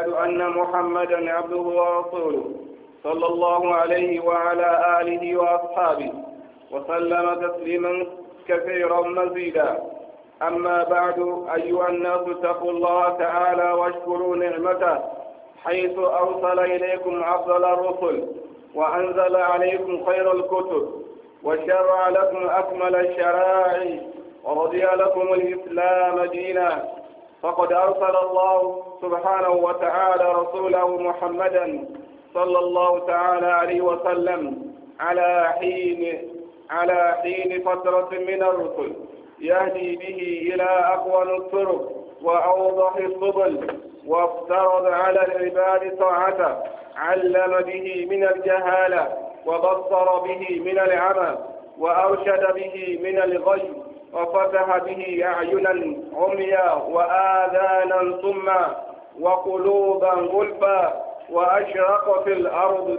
وأشهد أن محمدا عبده ورسوله صلى الله عليه وعلى آله وأصحابه وسلم تسليما كثيرا مزيدا. أما بعد، أيها الناس اتقوا الله تعالى واشكروا نعمته حيث أرسل إليكم أفضل الرسل وأنزل عليكم خير الكتب وشرع لكم أكمل الشرائع ورضي لكم الإسلام دينا. فقد أرسل الله سبحانه وتعالى رسوله محمدا صلى الله تعالى عليه وسلم على حين فترة من الرسل يهدي به إلى أقوم الطرق وأوضح السبل، وافترض على العباد طاعته، علم به من الجهالة وبصر به من العمى وأرشد به من الغي، وفتح به أعينا عميا وآذانا صما وقلوبا غلفا، وأشرقت الأرض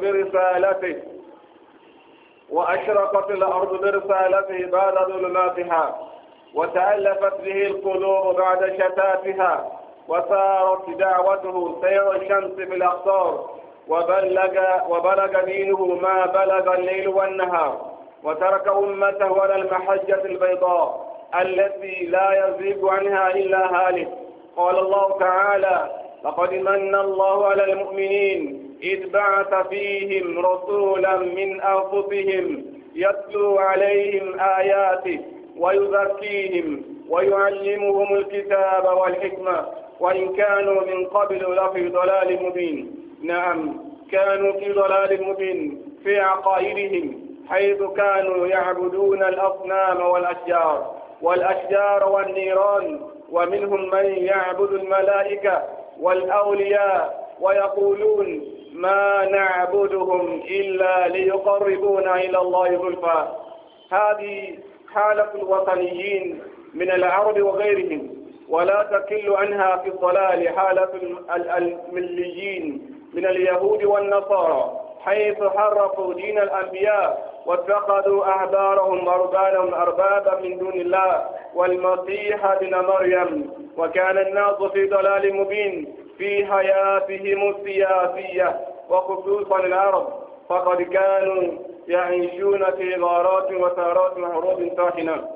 برسالته بعد ظلماتها، وتألفت به القلوب بعد شتاتها، وسارت دعوته سير الشمس في الأقطار، وبلغ دينه ما بلغ الليل والنهار، وترك أمته على المحجة البيضاء التي لا يزيغ عنها إلا هالك. قال الله تعالى: لقد من الله على المؤمنين إذ بعث فيهم رسولا من أنفسهم يتلو عليهم آياته ويزكيهم ويعلمهم الكتاب والحكمة وإن كانوا من قبل لفي ضلال مبين. نعم، كانوا في ضلال مبين في عقائدهم، حيث كانوا يعبدون الأصنام والأشجار والنيران، ومنهم من يعبد الملائكة والأولياء ويقولون ما نعبدهم إلا ليقربونا إلى الله زلفى. هذه حالة الوثنيين من العرب وغيرهم، ولا تكل عنها في الضلال حالة المليين من اليهود والنصارى، حيث حرفوا دين الأنبياء واتخذوا أحبارهم ورهبانهم أربابا من دون الله والمسيح ابن مريم، وكان الناس في ضلال مبين في حياتهم السياسية وخصوصا العرب، فقد كانوا يعيشون في غارات وثارات وحروب طاحنة.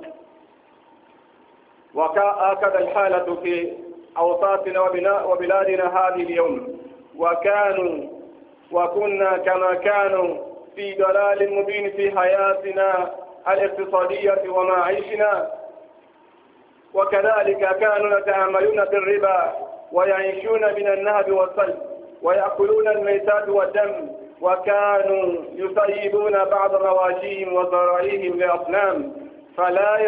وهكذا الحالة في أوساطنا وبلادنا هذه اليوم، وكنا كما كانوا في ضلال مبين في حياتنا الاقتصادية ومعيشنا، وكذلك كانوا يتعاملون بالربا ويعيشون من النهب والسلب ويأكلون الميتات والدم، وكانوا يطيبون بعض مواشيهم وزرعيهم لأصنام فلا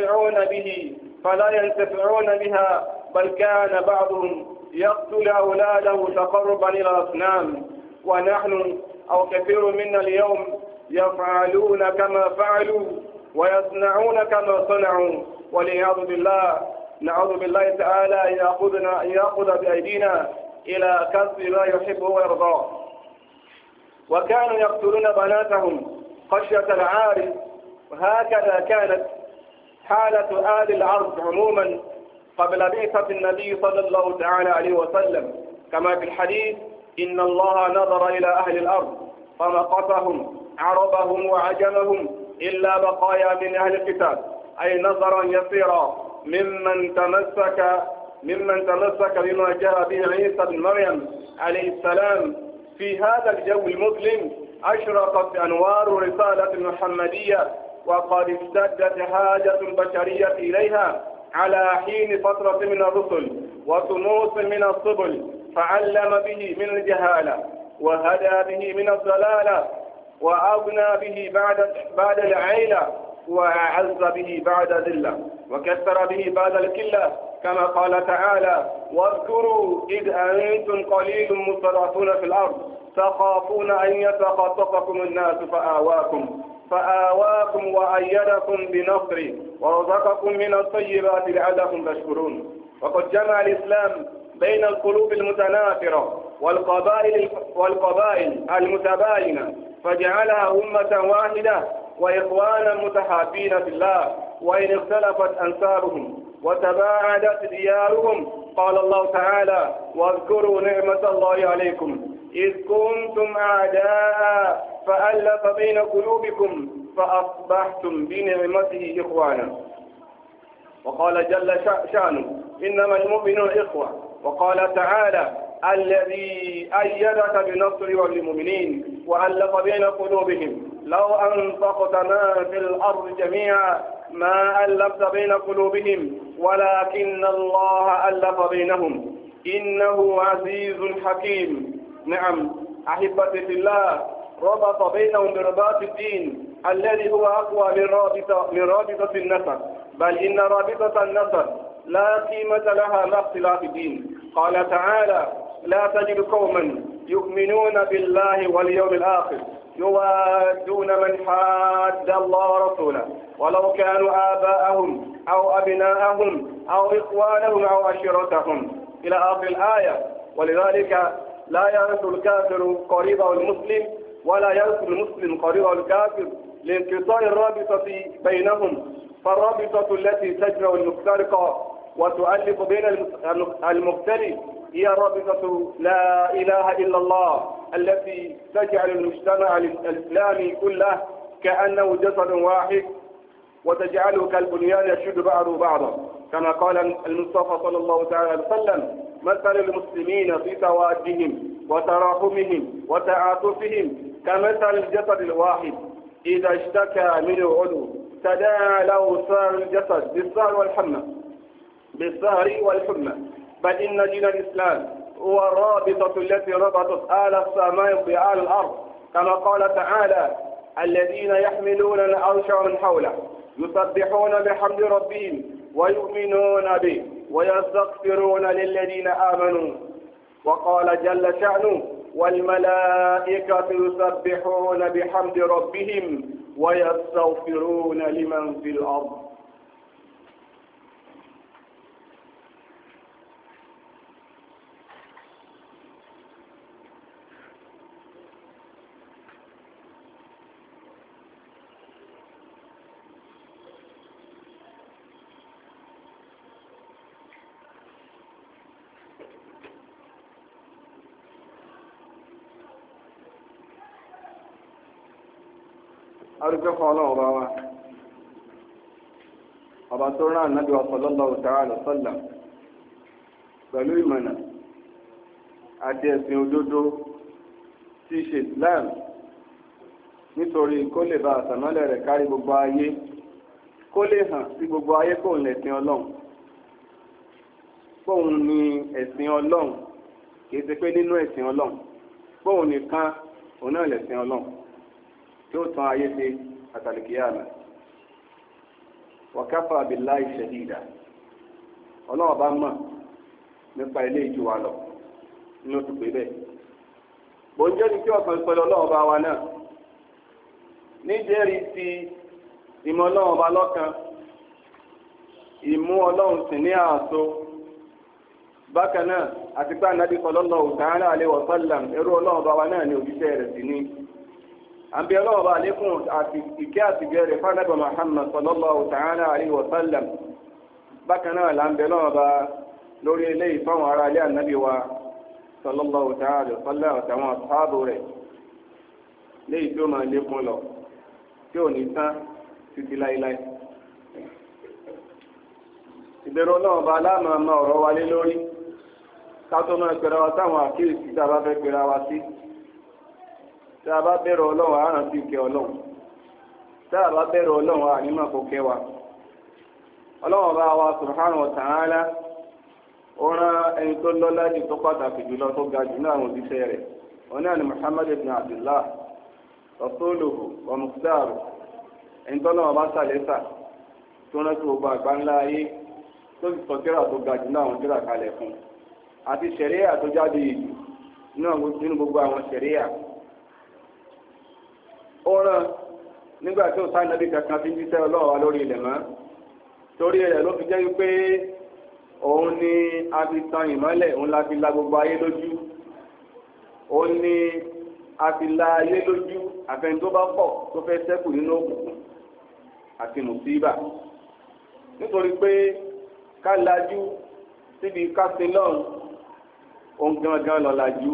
ينتفعون بها، بل كان بعضهم يقتل أولاده تقربا إلى الأصنام. ونحن أو كثير منا اليوم يفعلون كما فعلوا ويصنعون كما صنعوا، والعياذ بالله. نعوذ بالله تعالى أن يأخذ بأيدينا إلى كسب ما يحب ويرضى. وكانوا يقتلون بناتهم خشية العار، وهكذا كانت حالة آل العرب عموما قبل بعثة النبي صلى الله تعالى عليه وسلم، كما في الحديث: إن الله نظر إلى أهل الأرض فمقتهم عربهم وعجمهم إلا بقايا من أهل الكتاب، أي نظرا يسيرا ممن تمسك بما جاء به عيسى بن مريم عليه السلام. في هذا الجو المظلم أشرقت أنوار رسالة المحمدية، وقد اشتدت حاجة البشرية إليها على حين فترة من الرسل وطموس من السبل، فعلم به من الجهالة وهدى به من الضلالة وأغنى به بعد العيلة وأعز به بعد ذلة وكثر به بعد الكلة، كما قال تعالى: واذكروا إذ أنتم قليل مستضعفون في الأرض تخافون أن يتخطفكم الناس فآواكم وأيدكم بنصره ورزقكم من الطيبات لعلكم تشكرون. وقد جمع الإسلام بين القلوب المتنافرة والقبائل المتباينة، فجعلها أمة واحدة وإخوانا متحابين في الله، وإن اختلفت أنسابهم وتباعدت ديارهم قال الله تعالى: واذكروا نعمة الله عليكم إذ كنتم أعداء فألف بين قلوبكم فأصبحتم بنعمته إخوانا. وقال جل شأنه: إنما المؤمنون إخوة. وقال تعالى: الذي أيدك بنصر والمؤمنين وألف بين قلوبهم لو أنفقت ما في الأرض جميعا ما ألفت بين قلوبهم ولكن الله ألف بينهم إنه عزيز حكيم. نعم أحبتي في الله، ربط بينهم برباط الدين الذي هو أقوى من رابطة النسب، بل إن رابطة النسب لا قيمة لها مع اختلاف الدين. قال تعالى: لا تجد قوما يؤمنون بالله واليوم الآخر يوادون من حاد الله ورسوله ولو كانوا آباءهم أو أبناءهم أو إخوانهم أو عشيرتهم إلى آخر الآية. ولذلك لا يرث الكافر قريبه المسلم ولا يرث المسلم قريبه الكافر لانقطاع الرابطة بينهم، فالرابطة التي تجمع المفترقة وتؤلف بين المختلف هي رابطة لا إله إلا الله التي تجعل المجتمع الإسلامي كله كأنه جسد واحد وتجعله كالبنيان يشد بعضه بعضا، كما قال المصطفى صلى الله عليه وسلم: مثل المسلمين في توادهم وتراحمهم وتعاطفهم كمثل الجسد الواحد إذا اشتكى منه عضو تداعى له سائر الجسد بالسهر والحمى. بل إن دين الإسلام هو الرابطة التي ربطت آل السماء بآل الأرض، كما قال تعالى: الذين يحملون العرش ومن حوله يسبحون بحمد ربهم ويؤمنون به ويستغفرون للذين آمنوا. وقال جل شأنه: والملائكة يسبحون بحمد ربهم ويستغفرون لمن في الأرض. arúgbó fún ọlọ́run ọba tó rán ànábì sallallahu ta'ala sallam pẹ̀lú ìmọ̀nà àti ẹ̀sìn òdodo tí í ṣe Islam nítorí kó lè bá àsàmọ́lẹ̀ rẹ̀ kárí gbogbo ayé, kó lè hàn sí gbogbo ayé kóun lẹ̀sìn ọlọ́run, kóun ní ẹ̀sìn ọlọ́run, kì í ṣe pé nínú ẹ̀sìn ọlọ́run, kóun nìkan òun náà lẹ̀sìn ọlọ́run tí ó tán ayé ṣe àtàlìkìyàmà. wa kafa billahi shahida, ọlọ́run bá mọ̀ nípa ilé ìjù wa lọ nínú tó pé bẹ́ẹ̀. bó ń jẹ́ ní kí ọ̀sán pẹ̀lú ọlọ́run bá wa náà níjẹ́rìí ti ìmọ̀ ọlọ́run bá lọ́kan, ìmú ọlọ́run sì ní ààtò, bákan náà àti pé ànábì sallallahu ta'ala alaihi wa sallam ẹrú ọlọ́run bá wa náà ní òjíṣẹ́ rẹ̀ sí ní. àbí ọlọ́run bá lékún àti ìkẹ́ àti gẹ̀rẹ̀ fánàbà Muhammad sallallahu ta'ala alaihi wa sallam. bákan náà là ń bẹ lọ́wọ́ bá lórí eléyìí fáwọn ará ilé ànábì wa sallallahu ta'ala alaihi wa sallam àtàwọn àṣàbò rẹ̀ léyìí tí ó máa lékún lọ tí ò ní tán títí láíláí. ìbẹ̀rù ọlọ́run bá aláàmà ọ̀rọ̀ wa lé lórí ká tó máa pẹ̀rẹ̀ wa táwọn àkíyèsí tí a bá fẹ́ pẹ̀rẹ̀ wa sí. tí a bá bẹ̀rù ọlọ́run á rántí ìkẹ́ ọlọ́run, tí a bá bẹ̀rù ọlọ́run á nímọ̀ kó kẹ́ wa. ọlọ́run bá wa subhanahu wa ta'ala ó rán ẹni tó lọ́lá jù tó pàtàkì jùlọ tó ga jù náà àwọn òjíṣẹ́ rẹ̀, òun náà ni Muhammad ibn Abdullah rasuluhu wa mukhtaru, ẹni tó lọ́wọ́ bá sàlẹ́sà tó rántí gbogbo àgbáńlá ayé tó sì sọ tírà tó ga jù náà àwọn tírà kalẹ̀ fún, àti ṣẹ̀ríà tó jáde ìlú nínú gbogbo àwọn ṣẹ̀ríà. ó rán nígbà tí ó sá nàbí kankan fi ń jíṣẹ́ ọlọ́run wa lórí ilẹ̀ mọ́, torí rẹ̀ ló fi jẹ́ wípé òun ni a fi tan ìmọ́lẹ̀, òun la fi la gbogbo ayé lójú, òun ni a fi la ayé lójú àfẹn tó bá pọ̀ tó fẹ́ ṣẹ́kù nínú òkùnkùn àti mùsíbà. nítorí pé ká lajú síbi kásílọ́ọ̀n ohun gangan lọ́làjú.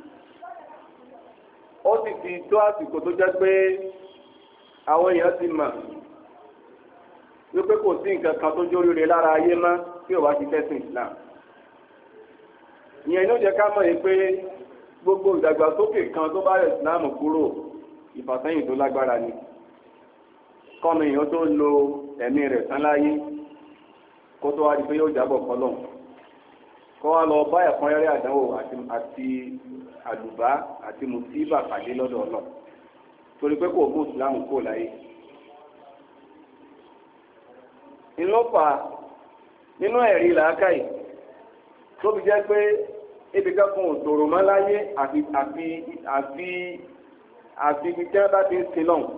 Ó sì ti tó àsìkò tó jẹ́ pé àwọn èèyàn ti mọ̀ wípé kò sí nǹkan kan tó jóríire lára ayé mọ́ tí ò bá ti tẹ́sìn Islam. Ìyẹn ló jẹ́ ká mọ̀ yìí pé gbogbo ìdàgbàsókè kan tó bá rẹ̀ Islam kúrò ìfàsẹ́yìn tó lágbára ni. Kọ́mi èèyàn tó lo ẹ̀mí rẹ̀ tán láyé kó tó wá di pé yóò jábọ̀ fọlọ́n. Kọ́ wa lọ bá ẹ̀kúnrẹ́rẹ́ àdánwò àti àlùbá àti mùsíbà pàdé lọ́dọ̀ Ọlọ́run. Torí pé kò mú Islam kó láyé. Ìlọ́pà nínú ẹ̀rí làákàyè tó fi jẹ́ pé ibi kankan ò tòrò mọ́ láyé àfi ibi tí wọ́n bá ti ń sin lọ́hùn.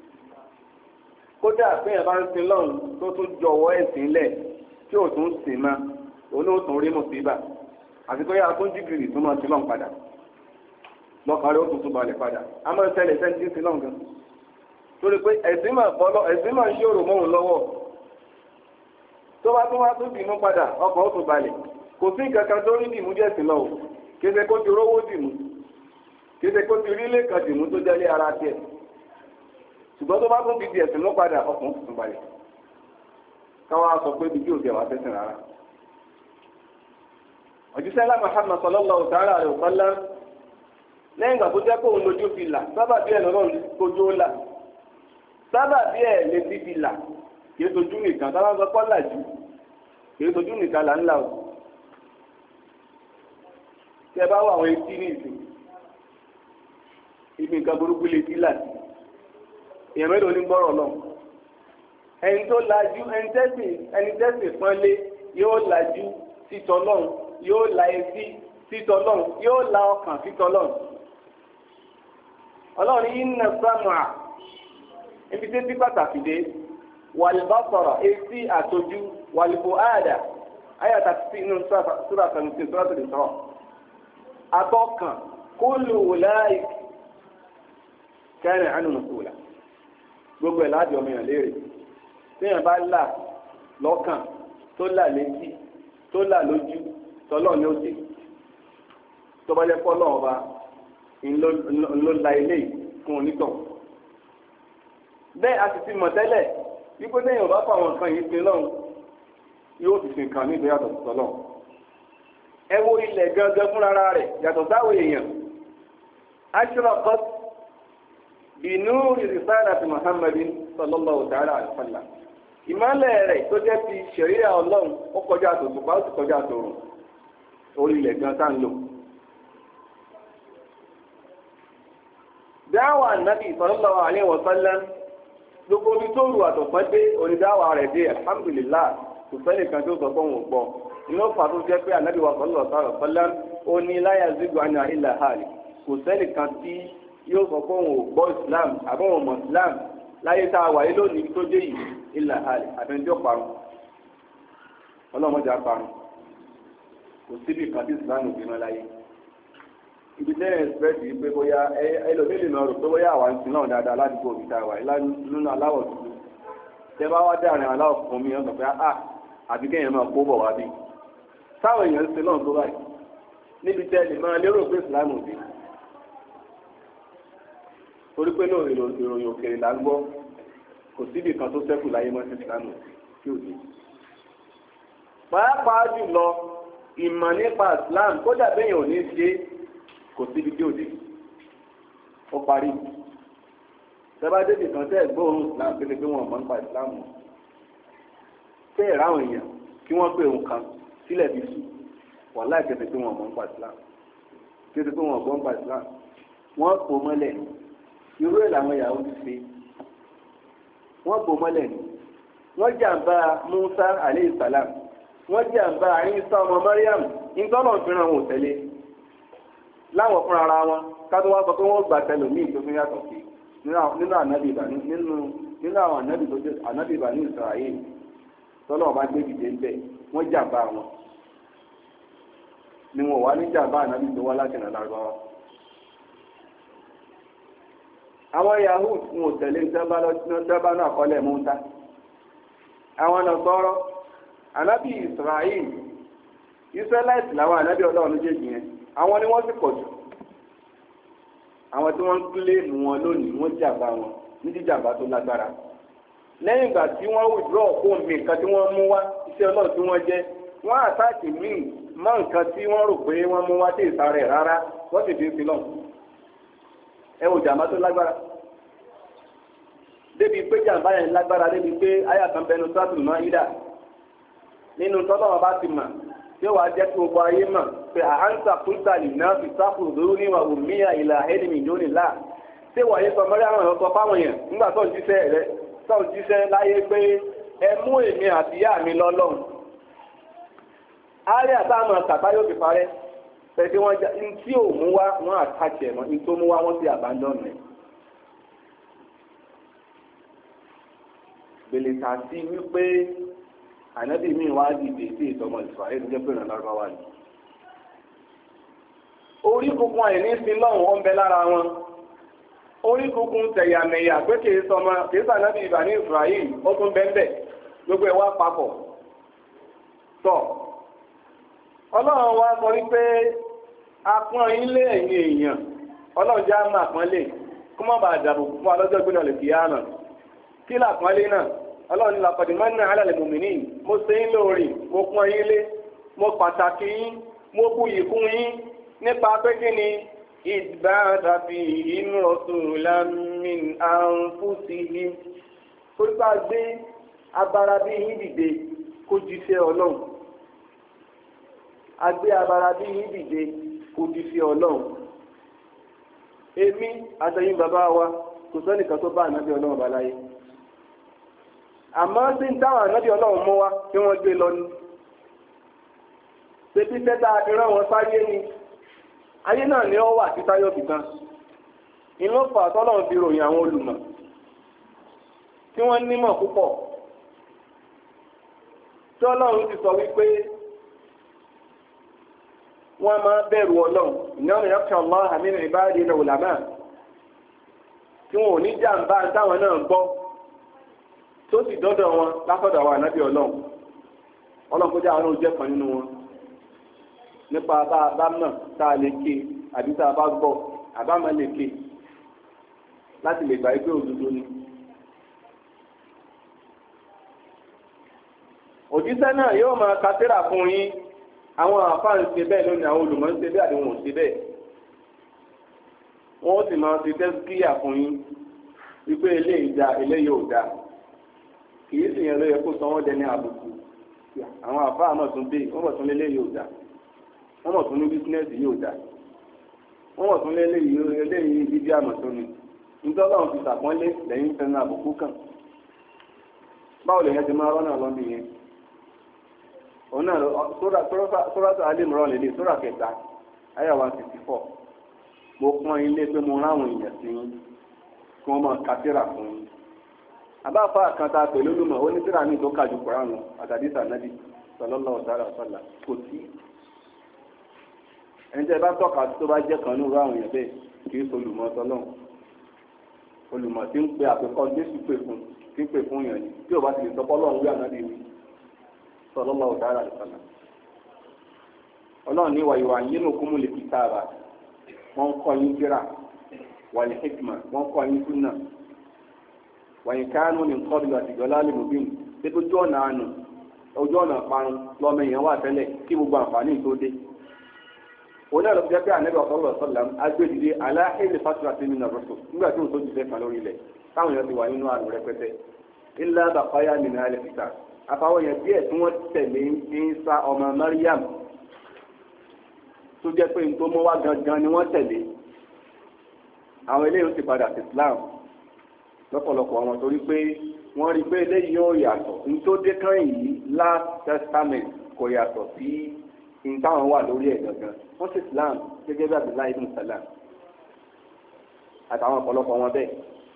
Kódà péyàn bá ń sin lọ́hùn tó tún jọ̀wọ́ ẹ̀sìn lẹ̀ tí ò tún sìn mọ́ olóòtú rí mùsíbà àti pé yàrá tó ń jìbìrì tó máa sin lọ́hùn padà lọ́kàn rẹ̀ ó tuntun balẹ̀ padà a máa ń ṣẹlẹ̀ sẹ́ńtì sin lọ́hùn gan. Torí pé ẹ̀sìn máa ń ṣòro mọ́ òun lọ́wọ́ tó bá tún wá tún dìmú padà ọkàn ó tún balẹ̀ kò sí nǹkan kan tó rí dìmú jẹ́ sí lọ́wọ́ kéde kó ti rówó dìmú kéde kó ti rí ilé kan dìmú tó jẹ́lé ara tiẹ̀ ṣùgbọ́n tó bá tún di ẹ̀sìn mú padà ọkàn ó tún balẹ̀ káwá sọ pé bíbí òkè wà fẹ́sìn rárá. òjíṣẹ́ ńlá Muhammad sallallahu ta'ala alaihi wa sallam lẹ́yìn ìgbà tó jẹ́ pé òun lójú fi là sábàbí ẹ̀ lọ́rùn kojú ó là sábàbí ẹ̀ létí fi là kìí sojú nìkan tá a bá sọ kọ́ làjú kìí sojú nìkan là ń là o. tí ẹ bá wọ àwọn etí ní ìsìn ibi nǹkan burúkú lè ti là sí èèyàn mélòó ní gbọ́rọ̀ lọ. ẹni tó làjú ẹni tẹ́sì pọ́nlé yóò làjú sítọ́ lọ́hùn yóò la etí sítọ́ lọ́hùn yóò la ọkàn sítọ́ lọ́hùn. ọlọ́run yìí ń nà sámà ibi tẹ́tí pàtàkì dé. Wàlbásọ̀rọ̀ etí àtọ́jú wàlbò àdà ayàtà sí inú súrà sàmùsìn súrà tó lè sọ̀rọ̀ atọ́kàn kúlù wùláì kẹrin àánú mùsùlùmí gbogbo ẹ̀ láti ọmọ yàn léèrè téèyàn bá là lọ́kàn tó là létí tó là lójú tọ́lọ́ ní òde tó bá jẹ́ pọ́lọ́ ọba ńlọ la ilé fún onítọ̀ bẹ́ẹ̀ a sì ti mọ̀ tẹ́lẹ̀ wípé lẹ́yìn ọba fún àwọn nǹkan yìí sin lọ́hùn yóò fi sin nǹkan níbi yàtọ̀ sọ́lọ́. ẹ wo ilẹ̀ gangan fúnra rẹ̀ yàtọ̀ sáwọn èèyàn. ashraqat bi nuri risalati Muhammadin sallallahu ta'ala alaihi wa sallam. ìmọ̀lẹ̀ rẹ̀ tó jẹ́ ti ṣẹ̀ríà Ọlọ́run ó kọjá àtòṣùpá ó sì kọjá àtòrùn orí ilẹ̀ gan tá ń lò. dáwà nàbì sallallahu alaihi wa sallam gbogbo omi tó rù àtọ̀pọ̀ dé onídàáwà rẹ̀ dé alhamdulillah kò sẹ́ni kan tó sọ pé òun ò gbọ́ inú ọ̀fà tó jẹ́ pé ànábì wa sallallahu alaihi wasallam ó ní la yazigu anha illa halik kò sẹ́ni kan tí yóò sọ pé òun ò gbọ́ islam àbọ̀ òun mọ̀ islam láyé tá a wà yìí lónìí tó dé yìí illa halik àfẹnjọ́ parun ọlọ́mọdé parun kò síbi kan tí islam ò bímọ láyé ibi tẹ́lẹ̀ ẹ̀sìpẹ́sì yìí pé bóyá ẹlòmílì náà rò pé bóyá àwa ń sin náà dáadáa ládùúgbò òbí tá a wà nínú aláwọ̀ dúdú tẹ́ bá wá dáàrin aláwọ̀ fún mi ọ̀sán pé àbí kéèyàn máa kó bọ̀ wá bí táwọn èèyàn ń sin náà tó báyìí níbi tẹ́lẹ̀ máa lérò pé ìsìlámù òbí torí pé náà ìròyìn òkèèrè là ń gbọ́ kò síbi kan tó ṣẹ́kù láyé mọ́ sí ìsìlámù tí ò dé. pàápàá jùlọ ìmọ̀ nípa ìsìlámù kódà bẹ́yìn ò ní ṣe kò síbi tí ò dé ó parí tẹ́bádébì kan tẹ́ gbóòórùn islam pé pé wọ́n mọ̀ nípa islam tẹ́ ẹ̀rọ àwọn èèyàn kí wọ́n pè òun kan sílẹ̀ bí sùn wọ́n láì kéde pé wọ́n mọ̀ nípa islam kéde pé wọ́n gbọ́ nípa islam wọ́n pò mọ́lẹ̀ irú ẹ̀ làwọn ìyàwó ti ṣe wọ́n pò mọ́lẹ̀ ni wọ́n jàǹbá Musa alayhi salam wọ́n jàǹbá Isa ọmọ Mariam ìtọ́nà ìfìràn wọn ò tẹ̀lé láwọn fúnra ara wọn kátó wá sọ pé wọ́n gbà tẹlòmíì tó fi yàtọ̀ sí nínú ànábì ìbàní nínú àwọn ànábì tó jẹ́ ànábì ìbàní Israel tọ́lọ́ ọba gbé dìde ń bẹ̀ wọ́n jàǹbá wọn ni wọn wá ní jàǹbá ànábì tó wá láti nà lárúbáwá. àwọn Yahud ń ò tẹ̀lé ìjọba náà kọ́lẹ̀ Mùsá àwọn Nasara ànábì Israel Israelite làwọn ànábì Ọlọ́run méjèèjì yẹn àwọn ni wọ́n sì pọ̀ jù àwọn tí wọ́n ń kílèmù wọn lónìí wọ́n jàmbá wọn ní jíjàmbá tó lágbára lẹ́yìn ìgbà tí wọ́n withdraw fóònù mi nǹkan tí wọ́n mú wá iṣẹ́ Ọlọ́run tí wọ́n jẹ́ wọ́n àtàkì míì mọ́ nǹkan tí wọ́n rò pé wọ́n mú wá sí ìsàrẹ̀ rárá wọ́n sì fi ń filọ̀ ẹ wò jàmbá tó lágbára débi pé jàmbá yẹn lágbára débi pé àyà kan bẹnu sátùn náà yídà nínú tọ́lọ́wọ́ bá ti mà yóò wá jẹ́ kí gbogbo ayé mọ̀ pé àhánsà kúntàlì náà fi sáfùrù lórí níwà òmíyà ìlà ẹ̀lìmì lónìí láà ṣé wàá yẹ sọ mọ́rí àwọn ọ̀sọ́ fáwọn èèyàn nígbà tó ń jíṣẹ́ láyé pé ẹ mú èmi àti ìyá mi lọ́lọ́run àárẹ̀ àtàwọn kàtá yóò fi parẹ́ pẹ̀lú wọn tí ò mú wá wọn àtàkì ẹ̀mọ́ ní tó mú wá wọn sí abandon rẹ̀ gbèlè tà sí wípé ànábì mi wá dìde sí ìtọ́mọ Ísírẹ́lì jẹ́ pé ìrànlọ́rọ́ wà ní. orí kunkun àìní sí lọ́hùn ó ń bẹ lára wọn orí kunkun tẹ̀yàmẹ̀yà pé kìí sànábì ìbàní Ísírẹ́lì ó tún bẹ́ẹ̀ gbogbo ẹ̀ wá papọ̀. tọ́ ọlọ́run wá sọ wípé apọ́n ilé ẹ̀yìn èèyàn ọlọ́run já máa pọ́nlé kó má bàa dàbò fún alọ́jọ́ gbé náà lè fi yá náà kí làpọ́nlé náà ọlọ́run ní laqad manna 'ala al-mu'minin mo ṣe yín lóore mo pọ́n yín lé mo pàtàkì yín mo buyì kún yín nípa pé kí ni ìbáradà fi inú rasulan min anfusihim torípa gbé abara bí yín dìde kó jíṣẹ́ ọlọ́run agbé abara bí yín dìde kó jíṣẹ́ ọlọ́run èmi àtẹ̀yìn bàbá wa kò sẹ́nìkan tó bá ànábì ọlọ́run bá láyé àmọ́ sí ń táwọn ànábì ọlọ́run mú wá tí wọ́n gbé lọ ní ṣebí tẹ́tà ìran wọn sáyé ni ayé náà ni ó wà tí táyọ̀ fi tán inú fà tọ́lọ́run fi ròyìn àwọn olùmọ̀ tí wọ́n nímọ̀ púpọ̀ tí ọlọ́run ti sọ wípé wọ́n máa bẹ̀rù ọlọ́run innama yakhsha Allaha min ibadihi al-ulama tí wọn ò ní jàǹbá táwọn náà gbọ́ tó sì dọ́dọ̀ wọn látọ̀dọ̀ àwọn ànábì ọlọ́run kó jẹ́ àwọn oúnjẹ kan nínú wọn nípa bá a bá mọ̀ tá a lè ké àbí tá a bá gbọ́ àbá máa lè ké láti lè gbà pé òdodo ni. òjíṣẹ́ náà yóò máa ka tírà fún yín àwọn àfáà ń ṣe bẹ́ẹ̀ lónìí àwọn olùmọ̀ ń ṣe bẹ́ẹ̀ àdéhùn ò ṣe bẹ́ẹ̀ wọ́n ó sì máa ṣe tẹ́síkíyà fún yín wípé eléyìí da eléyìí ò da kìí sì yẹn ló yẹ kó sọ wọ́n dẹni àbùkù àwọn àfáà mọ̀ tún dé wọ́n mọ̀ tún léléyìí ò da wọ́n mọ̀ tún ní bísínẹ́sì yìí ò da wọ́n mọ̀ tún léléyìí bíbí àmọ̀ tó ni nítorí àwọn fi sàpọ́nlé lẹ́yìn fẹ́ràn àbùkù kàn báwo lè yẹn ti máa rọ́nà lọ́bì yẹn òun náà sóràtò Al-Imran lélẹ̀ sórà kẹta àyà 164 mo pọ́n ilé pé mo ráwọn èèyàn sí yín kí wọ́n máa ka tírà fún yín àbáfà kan tá a pè lólùmọ̀ ó ní tírà ní tó kàjú Kùránì àtàdísà Nábì sallallahu alaihi wasallam kò sí ẹni tẹ́ bá tọ́ka tó bá jẹ́ kan ní irú àwọn èèyàn bẹ́ẹ̀ kì í solùmọ̀ tọ́lọ́run olùmọ̀ tí ń pe àpẹkọ Jésù tí ń pè fún yàn ni tí ò bá ti lè sọpọ́ lọ́run wí ànábì mi sallallahu alaihi wasallam ọlọ́run ní wàyíwá yínú kúmù lè fi táàbà wọ́n ń kọ́ yín kíra wal hikma wọ́n ń kọ́ yín súnà wàyí káánú ní nǹkan bí àtìgbọ́ lálẹ́ mòbíìn pé ojú ọ̀nà àánú ojú ọ̀nà parun lọ́mọ èèyàn wà tẹ́lẹ̀ kí gbogbo àǹfààní tó dé òun náà lọ fi jẹ́ pé ànábì sallallahu alaihi wasallam agbèdìde aláhẹ́lẹ̀ fásitì àti nínú àrùsọ nígbà tí òun tó jù fẹ́ kan lórí ilẹ̀ táwọn èèyàn ti wà nínú àrùn rẹpẹtẹ illa baqaya min al-kitab àfàwọn èèyàn díẹ̀ tí wọ́n tẹ̀lé Ìsá ọmọ Maryam tó jẹ́ pé nítorí mọ́ wá gangan ni wọ́n tẹ̀lé àwọn eléyìí ti padà sí Islam lọ́pọ̀lọpọ̀ àwọn torí pé wọ́n rí pé eléyìí yóò yàtọ̀ nítorí dé kàn yìí Last Testament kò yàtọ̀ sí nǹkan wà lórí ẹ̀ gangan wọ́n sì Islam gẹ́gẹ́ bí Abdullahi ibn Salam àtàwọn ọ̀pọ̀lọpọ̀ wọn bẹ́ẹ̀.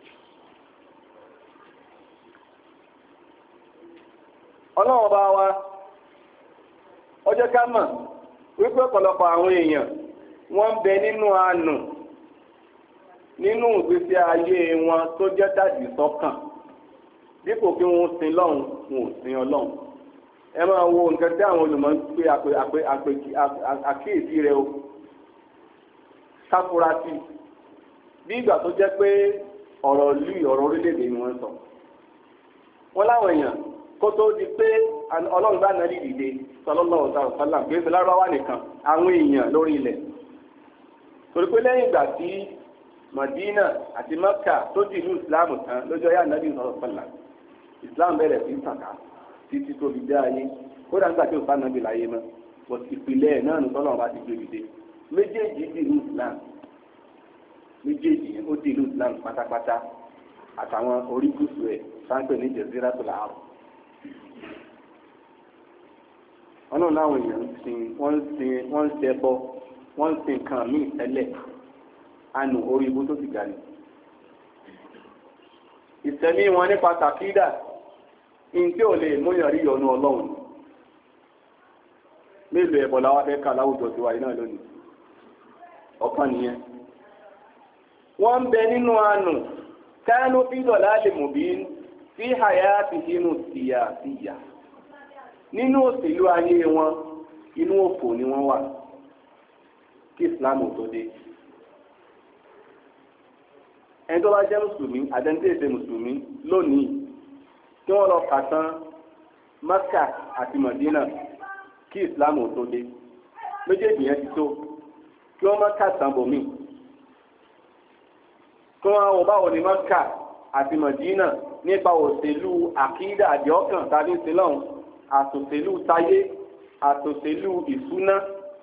ọlọ́run bá wa ọjọ́ ká mọ̀ wípé ọ̀pọ̀lọpọ̀ àwọn èèyàn wọ́n ń bẹ nínú àánú nínú ìgbésí ayé wọn tó jẹ́ dàdí sọ́kàn dípò kí wọ́n sin lọ́hùn wọn ò sin ọlọ́hun ẹ máa wo nǹkan tí àwọn olùmọ̀ ń pè àkíyèsí rẹ o káfúrásì bí ìgbà tó jẹ́ pé ọ̀rọ̀ orílẹ̀-èdè ni wọ́n sọ wọ́n láwọn èèyàn kó tó di pé ọlọ́run bá nàrí dìde sallallahu alaihi wasallam pé lárúbáwá nìkan àwọn èèyàn lórí ilẹ̀ torí pé lẹ́yìn ìgbà tí Madina àti Mẹ́kà tó di ìlú ìsìláàmù tán lójú ọyá nàbí sallallahu alaihi wasallam ìsìláàmù bẹ̀rẹ̀ sí tàkà títí tó fi dé ayé kódà nígbà tí òsán nàbí láyé mọ́ bọ̀ ìpìlẹ̀ náà ní tọ́lọ́run bá ti gbé dìde méjèèjì di ìlú ìsìláàmù méjèèjì ó di ìlú ìsìláàmù pátápátá àtàwọn orígùsù ẹ̀ sáńpẹ̀ ní Jaziratul Arab. ọlọ́run láwọn èèyàn wọ́n ń ṣẹbọ wọ́n ń sin nǹkan míì tẹ́lẹ̀ àánú orí ibú tó ti ga ni. ìsẹ̀mí wọn nípa tàkídà ní tí ò lè múyàn rí ọ̀nà ọlọ́run mélòó ẹ̀bọ̀ làwọn fẹ́ kà láwùjọ tiwa iná lónìí ọ̀kan nìyẹn. wọ́n ń bẹ nínú àánú kánú fídọ̀ láàlè mòbí sí àyà ti inú síyà nínú òṣèlú ayé wọn inú òfò ni wọ́n wà kí ìsìláàmù tó dé. ẹni tó bá jẹ́ mùsùlùmí àdẹ́ntẹ́sẹ̀ mùsùlùmí lónìí kí wọ́n lọ kà tán Mẹ́kà àti Mẹdínà kí ìsìláàmù tó dé méjèèjì yẹn ti tó kí wọ́n má kà tán bòmí kí wọ́n àwọn báwo ni Mẹ́kà àti Mẹdínà nípa òṣèlú àkídà àdìọ́kàn tàbí sílọ́hún àtòṣèlú táyé àtòṣèlú ìṣúná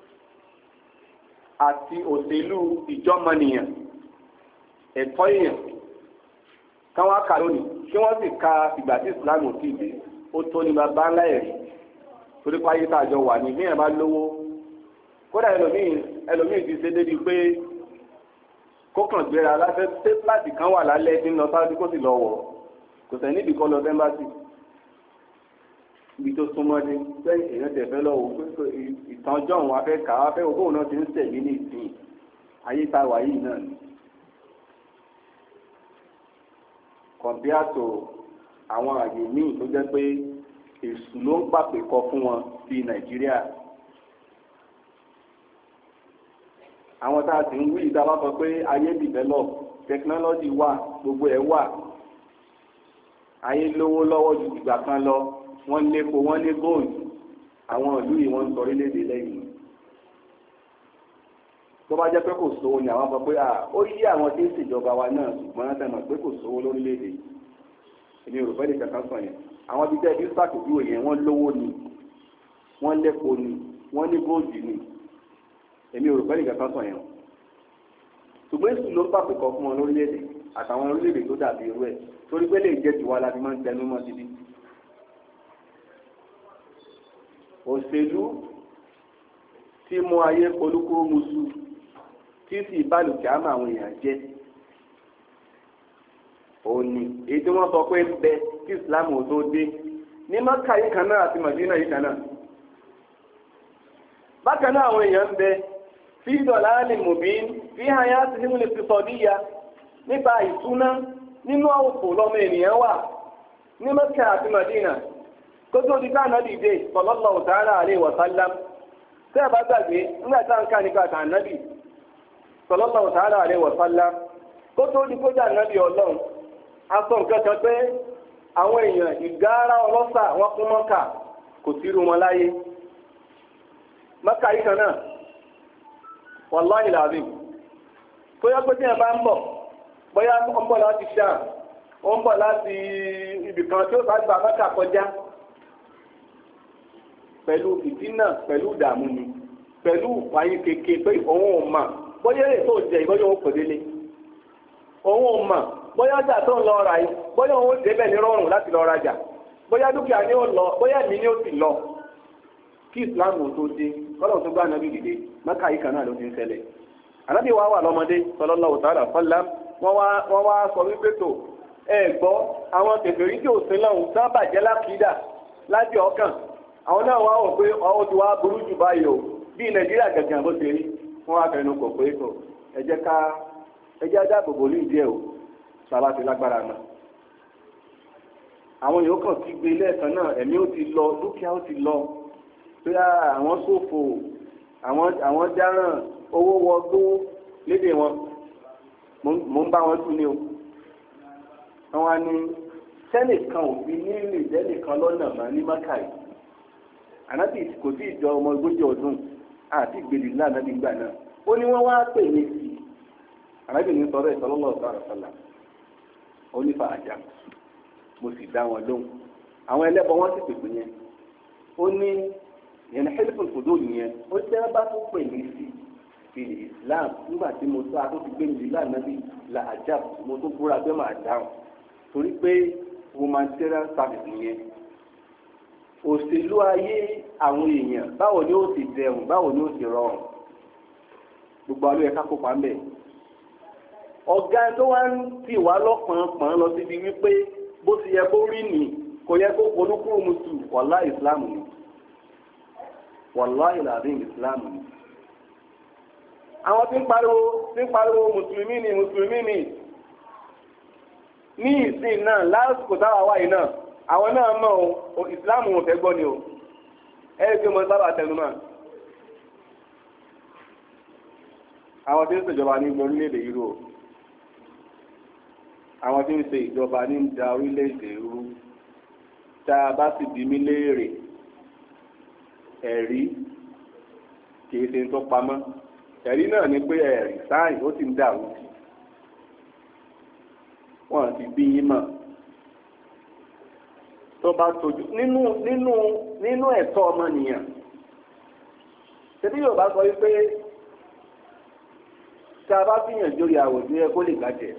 àti òṣèlú ìjọmọnìyàn ẹ̀tọ́ èèyàn káwọn á kà lónìí kí wọ́n sì ka ìgbà tí Islam ò tíì dé ó tó ní bàbá ńlá ẹ̀rí torí páyé tá a jọ wà ní míyàn bá lówó kódà ẹlòmíì ti ṣe débi pé kókàn gbéra láfẹ́ láti kan wà lálẹ́ tí ń lọ sáájú kó sì lọ wọ̀ kò sẹ́ níbi kọ́ lọ bẹ́ńbásì ibi tó súnmọ́ dé sẹ́yìn èèyàn tẹ̀fẹ́ lọ́wọ́ pé ìtàn ọjọ́ òun afẹ́ kà á fẹ́ òkú náà ti ń tẹ̀lé ní ìsìn ayé tá a wà yìí náà ni. kọ̀m̀píàtò àwọn àyè míì tó jẹ́ pé èṣù ló ń pàpè kọ fún wọn bíi Nàìjíríà. àwọn tá a sì ń wí ìta bá sọ pé ayé develop technology wà gbogbo ẹ̀ wà ayé lówó lọ́wọ́ ju ìgbà kan lọ wọ́n lépo wọ́n lé gold àwọn ìlú yìí wọ́n ń sọ orílẹ̀-èdè lẹ́yìn tó bá jẹ́ pé kò sówó ni àwọn sọ pé ó yí àwọn tí ń ṣèjọba wa náà ṣùgbọ́n wọ́n tẹ̀mọ̀ pé kò sówó lórílẹ̀-èdè èmi ò rò fẹ́ lè kankan sọ yẹn àwọn ibi tẹ́ ẹ bí sàkójú yẹn wọ́n lówó ni wọ́n lépo ni wọ́n ní gold ni èmi ò rò fẹ́ lè kankan sọ yẹn ṣùgbọ́n èsì ló ń pàpè kọ fún wọn lórílẹ̀-èdè àtàwọn orílẹ̀-èdè tó dàbí irú ẹ̀ torí pé lè jẹ́ tiwa la fi máa ń tẹnu mọ́ síbi. òṣèlú tí mú ayé polúkúrú musu tí sì bálùkì àmọ́ àwọn èèyàn jẹ́ òní èyí tí wọ́n sọ pé ń bẹ kí ìsìlámù ò tó dé ní Mákà yìí kan náà àti Mádínà yìí kan náà. bákan náà àwọn èèyàn ń bẹ fi dọ̀láàlì mùbín fi hàyà sí nínú ìfisọ̀díyà nípa ìtúná nínú òfò lọ́mọ ènìyàn wà ní Mákà àti Mádínà kó tó di ká ànábì dé sallallahu ta'ala alaihi wa sallam tẹ́ ẹ̀ bá gbàgbé nígbà tá à ń ká nípa ànábì sallallahu ta'ala alaihi wa sallam kó tó di kójà ànábì ọlọ́run a sọ nǹkan kan pé àwọn èèyàn ìgára ọlọ́sà wọn kún Mákà kò sí irú wọn láyé Mákà yìí kan náà wàláhì làbí tó yẹ pé tí ẹ bá ń bọ̀ bóyá ó ń bọ̀ láti Ṣáà ó ń bọ̀ láti ibìkan tí ó bá gba Mákà kọjá pẹ̀lú ìdínà pẹ̀lú ìdààmú ni pẹ̀lú ìpayín kéke pé òun ò mà bóyá èrè tó jẹ ìbọ́yọ̀ òun kò délé òun ò mà bóyá ọjà tó ń lọ ra yìí bóyá òun ó débẹ̀ ní rọrùn láti lọ rajà bóyá dúkìá ni ó lọ bóyá ẹ̀mí ni ó sì lọ kí ìsìláàmù tó dé kọ́lọ̀ tó gbá ànábì dìde Mákà yìí kan náà ló ti ń ṣẹlẹ̀ ànábì wa wà lọ́mọdé sallallahu ta'ala sallam wọ́n wá sọ wípé tó ẹ gbọ́ àwọn kèfèrí tí ò sí lọ́hùn tán bàjẹ́ lákìídà láti ọkàn àwọn náà wá wọ̀ pé ọwọ́ ti wá burú jù báyìí o bí Nàìjíríà gẹ̀gẹ̀ bó ṣe rí wọ́n wá fẹnu kò pé kò ẹ jẹ́ dáàbòbò ní ìdí ẹ̀ o sábà ti lágbára náà àwọn yòókù kàn ti gbé lẹ́ẹ̀kan náà ẹ̀mí ó ti lọ dúkìá ó ti lọ pé àwọn ṣòfò àwọn dáràn owó wọgbó lédè wọn mo ń bá wọn tún ní o wọn wá ní sẹ́nìkan ò fi ní rìn sẹ́nìkan lọ́nà mọ́ ní mákàí ànábì kò sí ìjọ ọmọ ogójì ọdún àti ìgbèlè náà ànábì gbà náà ó ní wọ́n wá pè mí sí ànábì ní sọ̀rọ̀ sallallahu alaihi wasallam ó ní fàájà mo sì dá wọn lóhùn àwọn ẹlẹ́bọ wọn sì pèpè yẹn ó ní yẹn ní hẹ́lifù fòdó yẹn ó tẹ́ bá tó pè mí sí fi Islam nígbà tí mo tó a tó ti gbé mi lílá ànábì là àjà mo tó búra pé màá dáhùn torí pé humanitarian service nìyẹn òṣèlú ayé àwọn èèyàn báwo ni ó ti dẹrùn báwo ni ó ti rọrùn gbogbo àlọ́ yẹ ká kópa ńbẹ̀ ọ̀gá tó wá ń tì wá lọ́pọ̀npọ̀n lọ síbi wípé bó ti yẹ kó rí nì kò yẹ kó polúkúrú musu wàlá ìsìláàmù ni wàlá ìlàdín ìsìláàmù ni àwọn tí ń pariwo mùsùlùmí ni ní ìsìn náà lásìkò táwa wáyé náà àwọn náà mọ̀ o ìsìláàmù wọn fẹ́ gbọ́ ni o tí mo sábà tẹnu náà àwọn tí ń ṣèjọba ní orílẹ̀-èdè yìí o àwọn tí ń ṣe ìjọba ní da orílẹ̀-èdè rú tá a bá sì bí mí léèrè ẹ̀rí kìí ṣe ń tó pamọ́ ẹ̀rí náà ni pé ẹ̀rí sáyìn ó ti ń dàrú sí wọ́n ti bí yín mọ̀ tó bá tójú nínú ẹ̀tọ́ ọmọnìyàn ṣebí yóò bá sọ wípé tí a bá fìyàn jórí àwòdì ẹ kó lè gbàjẹ́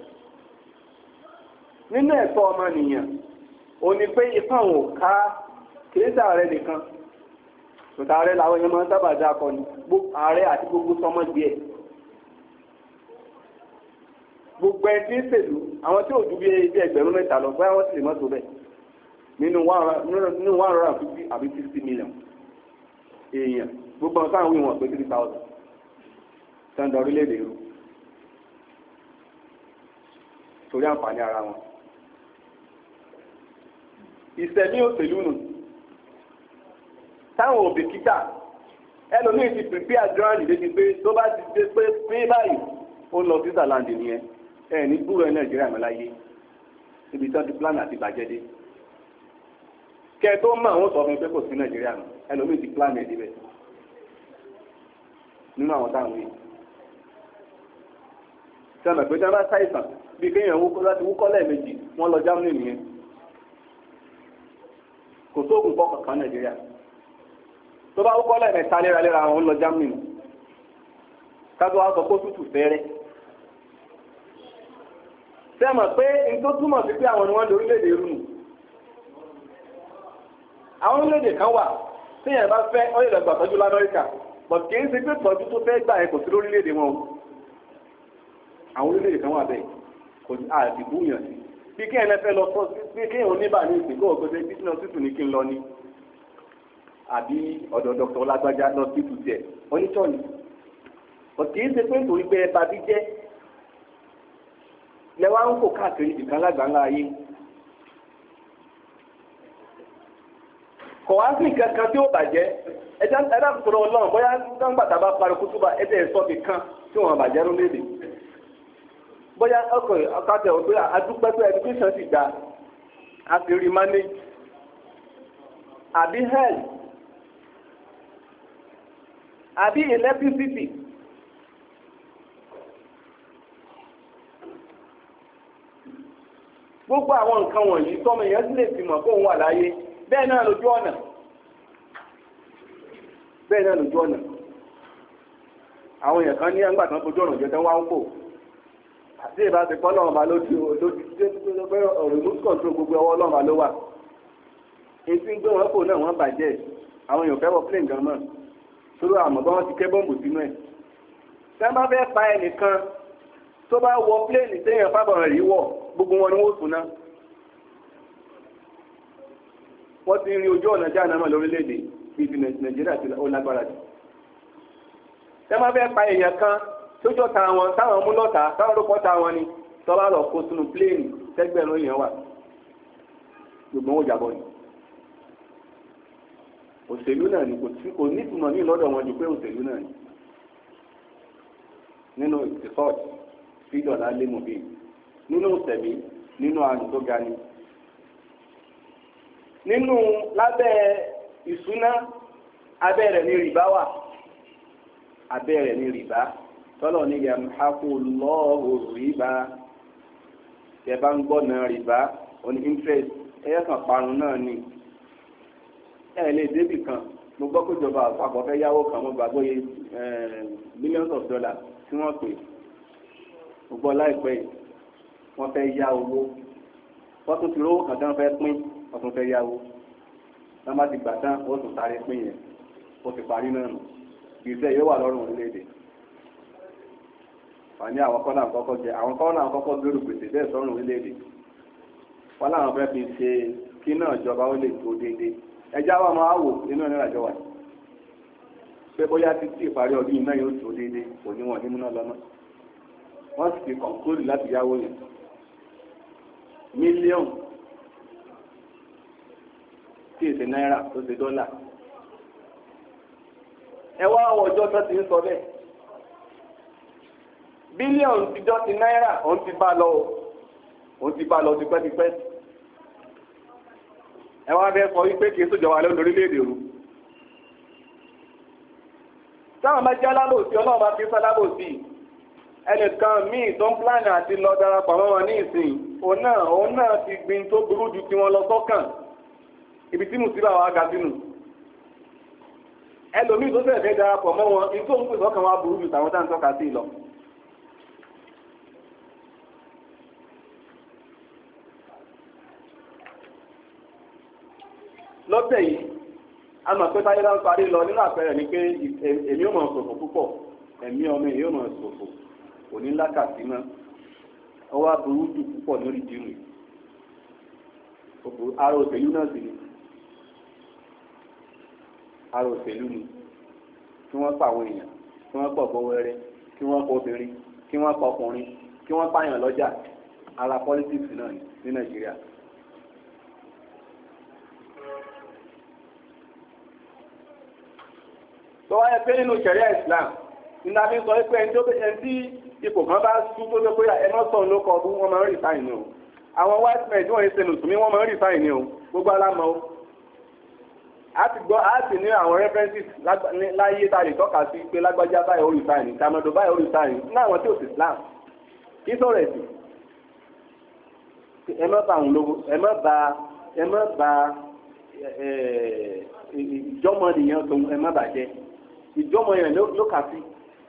nínú ẹ̀tọ́ ọmọnìyàn ò ní pé ipá òun ò ká kìí ṣe ààrẹ nìkan tòtà ààrẹ làwọn èèyàn máa ń sábà dá akọ ní ààrẹ àti gbogbo sọmọ díẹ̀ gbogbo ẹ tí ń ṣèlú àwọn tí ò ju bí ẹgbẹ̀rún mẹ́ta lọ bóyá wọ́n sì lè mọ́tò bẹ́ẹ̀ nínú 150 àbí 60 million èèyàn gbogbo ọ̀sán àwọn ìwọ̀n pé 3,000 sẹ́ńdọ̀ orílẹ̀-èdè rú torí àǹfààní ara wọn ìṣẹ̀mí òṣèlú nù táwọn òbí kíkà ẹlòmíì ti pèpè àjọyọ̀ débi pé tó bá ti dé pé báyìí ó lọ sí Switzerland nìyẹn ní gbúrò Nàìjíríà mọ́láyé ibi tí wọ́n ti plan àti bàjẹ́ dé kẹ́ tó mọ̀ àwọn sọ fún mi pé kò sí Nàìjíríà nù ẹlòmíì ti plan ẹ̀ débẹ̀ nínú àwọn táwọn yìí sẹ́mi pé tí wọ́n bá ṣàìsàn bí kéèyàn láti wúkọ́ lẹ́ẹ̀mejì wọ́n lọ Germany nìyẹn kò sóògùn pọ̀ kankan Nàìjíríà tó bá wúkọ́ lẹ́ẹ̀mẹ́ta léraléra àwọn lọ Germany kájọ wá sọ kó tútù fẹ́rẹ́ sẹ́mi pé n tó túmọ̀ sí pé àwọn ni wọ́n di orílẹ̀-èdè rú nù àwọn orílẹ̀-èdè kan wà téèyàn bá fẹ́ ó lè lọ gbà tọ́jú l'Amẹ́ríkà but kì í ṣe pé tọ́jú tó fẹ́ gbà ẹ̀ kò sí lórílẹ̀-èdè wọn o àwọn orílẹ̀-èdè kan wà bẹ́ẹ̀ kò ní àdìbò yàn sí bí kí ẹ̀nẹ́ fẹ́ lọ sọ bí kí ẹ̀hún níbà ní ìsìnkú ọ̀gbẹ́sẹ̀ bí sínú títù ní kí n lọ ní àbí ọ̀dọ̀ dr lágbájá lọ títù tiẹ̀ onítọ̀ọ̀nì but kì í ṣe pé nítorí pé ẹ̀bà bí jẹ́ lẹ́wà ń kó káàkiri ìdìkan lágbàńlá ayé kọ̀ wá sí kankan tí ó bàjẹ́ ẹ̀dá kòtò ọlọ́run bóyá gbàgbà bá parí kútúbà ẹ̀dẹ̀ ẹ̀sọ́ kan tí wọ́n bàjẹ́ lórílẹ̀-èdè bóyá ọkọ̀ ọ̀kadà òpé adúpẹ́pẹ́ education ti dá a ti rí manage àbí health àbí electricity gbogbo àwọn nǹkan wọ̀nyí tọ́mọ èèyàn sì lè fi mọ̀ kóun wà láyé bẹ́ẹ̀ náà lójú ọ̀nà àwọn èèyàn kan ní ẹgbà tán fojú ọ̀nà jẹ́ tán wá ń pò àti ìbá ti pọ́ lọ́wọ́ bá lójú pé remote control gbogbo ọwọ́ lọ́wọ́ ló wà ètí ń gbé wọn kò náà wọ́n bàjẹ́ àwọn èèyàn fẹ́ wọ plane gan náà torí àmọ́ bá wọ́n ti kẹ́ bọ́ǹbù sínú ẹ̀ tí wọ́n bá fẹ́ pa ẹnìkan tó bá wọ plane téèyàn fábọ̀rọ̀ rí wọ̀ gbogbo wọn ni wọ́n sùn náà wọ́n ti rí ojú ọ̀nà jáà náà lórílẹ̀-èdè bíi ti Nàìjíríà ti ó lágbára jù tí wọ́n bá fẹ́ pa èèyàn kan tójọ́ ta wọn táwọn mú lọ́ta táwọn ló kọ́ ta wọn ni tọ́lá lọ kó sínú pléènì tẹ́gbẹ̀rún èèyàn wà gbogbo wọn jàbọ̀ ni òṣèlú náà ni kò ní ìtumọ̀ ní lọ́dọ̀ wọn ju pé òṣèlú náà ni nínú ìsọ́ọ̀tì fídọ̀lá lémùbí nínú tẹ̀mí nínú àrùn tó ga ni nínú lábẹ́ ìṣúná abẹ́ rẹ̀ ní rìbá wà abẹ́ rẹ̀ ní rìbá tọ́lọ̀ ní yamhaqu Allahu rìbá tẹ bá ń gbọ́nà rìbá oní interest ẹ̀yẹ́ kan parun náà ni ẹ̀ lè débì kan mo gbọ́ pé ìjọba àpapọ̀ fẹ́ yáwó kan mo gbàgbọ́ yẹ millions of dollars tí wọ́n pè mo gbọ́ láìpẹ́ yìí wọ́n fẹ́ yá owó wọ́n tún ti rówó kan tán fẹ́ pín wọ́n tún fẹ́ yáwó wọ́n bá ti gbà tán ó tún sáré pín yẹn ó ti parí náà nù gbèsè yóò wà lọ́rùn orílẹ̀-èdè wọ́n ní àwọn kọ́nà àkọ́kọ́ jẹ àwọn kọ́nà àkọ́kọ́ gbèrú gbèsè bẹ́ẹ̀ sọ́rùn orílẹ̀-èdè wọ́n láwọn fẹ́ fi ṣe kí náà ìjọba ó lè tó déédéé ẹjá wa máa wò nínú ẹ̀rọ àjọ wa pé bóyá títí ìparí ọdún iná yóò tó déédéé kò ní wọn ní múná lọ́nà wọ́n sì ti kọ̀ǹkúrì láti yáwó yẹn mílíọ̀nù tí èsè náírà tó ṣe dọ́là ẹ wá ọjọ́ tó ti ń sọ bẹ́ẹ̀ bílíọ̀nù tíjọ́ ti náírà òun ti bá lọ tipẹ́tipẹ́ ẹ wá bẹ́ẹ̀ sọ wípé kìí sójọba lónìí orílẹ̀-èdè rú táwọn bá jẹ́ alábòsí ọlọ́run bá fi fẹ́ lábòsí ẹnìkan míì tó ń pláàni àti lọ darapọ̀ mọ́ wọn ní ìsìn òun náà ti gbin tó burú ju tiwọn lọ sọ́kàn ibi tí mùsíbà wà ga sínú ẹlòmíì tó fẹ́ẹ̀ darapọ̀ mọ́ wọn ìtò ń pè sọ́kàn wá burú ju tàwọn tá à ń tọ́ka sí lọ. lọ́tẹ̀ yìí a mọ̀ pé táyé bá ń parí lọ nínú àpẹẹrẹ ni pé èmi ò mọ̀ ṣòfò púpọ̀ ẹ̀mí ọmọ èyí ò mọ̀ ṣòfò òní lákàtí mọ́ ọwọ́ aburú jù púpọ̀ lórí dìrù ara òṣèlú náà sì ni ara òṣèlú ni kí wọ́n pa àwọn èèyàn kí wọ́n pọ̀ gbọ́wẹ́rẹ́ kí wọ́n pa obìnrin kí wọ́n pa ọkùnrin kí wọ́n pààyàn lọ́jà ara politics náà ni ní Nàìjíríà. tó wáyé pé nínú ṣẹ̀ríà Islam nínú abí sọ pé ẹni tí ipò kan bá sú tó tó pé ẹmọ́sàn ló kọ ọdún wọn máa ń rí sáìn ní o àwọn white men tí wọ́n ń ṣe lùsùmí wọ́n máa ń rí sáìn ní o gbogbo alámọ̀ o a sì ní àwọn references láyé tá a lè tọ́ka sí pé lágbájá báyìí ó rí sáìn tàmọ̀dò báyìí ó rí sáìn ní àwọn tí ò sí Islam kí sọ̀rọ̀ ẹ̀sìn ẹ má ba àwọn lówó ẹ má ba ìjọmọ nìyẹn tó ẹ má bàjẹ́ ìjọmọ yẹn ló kà sí.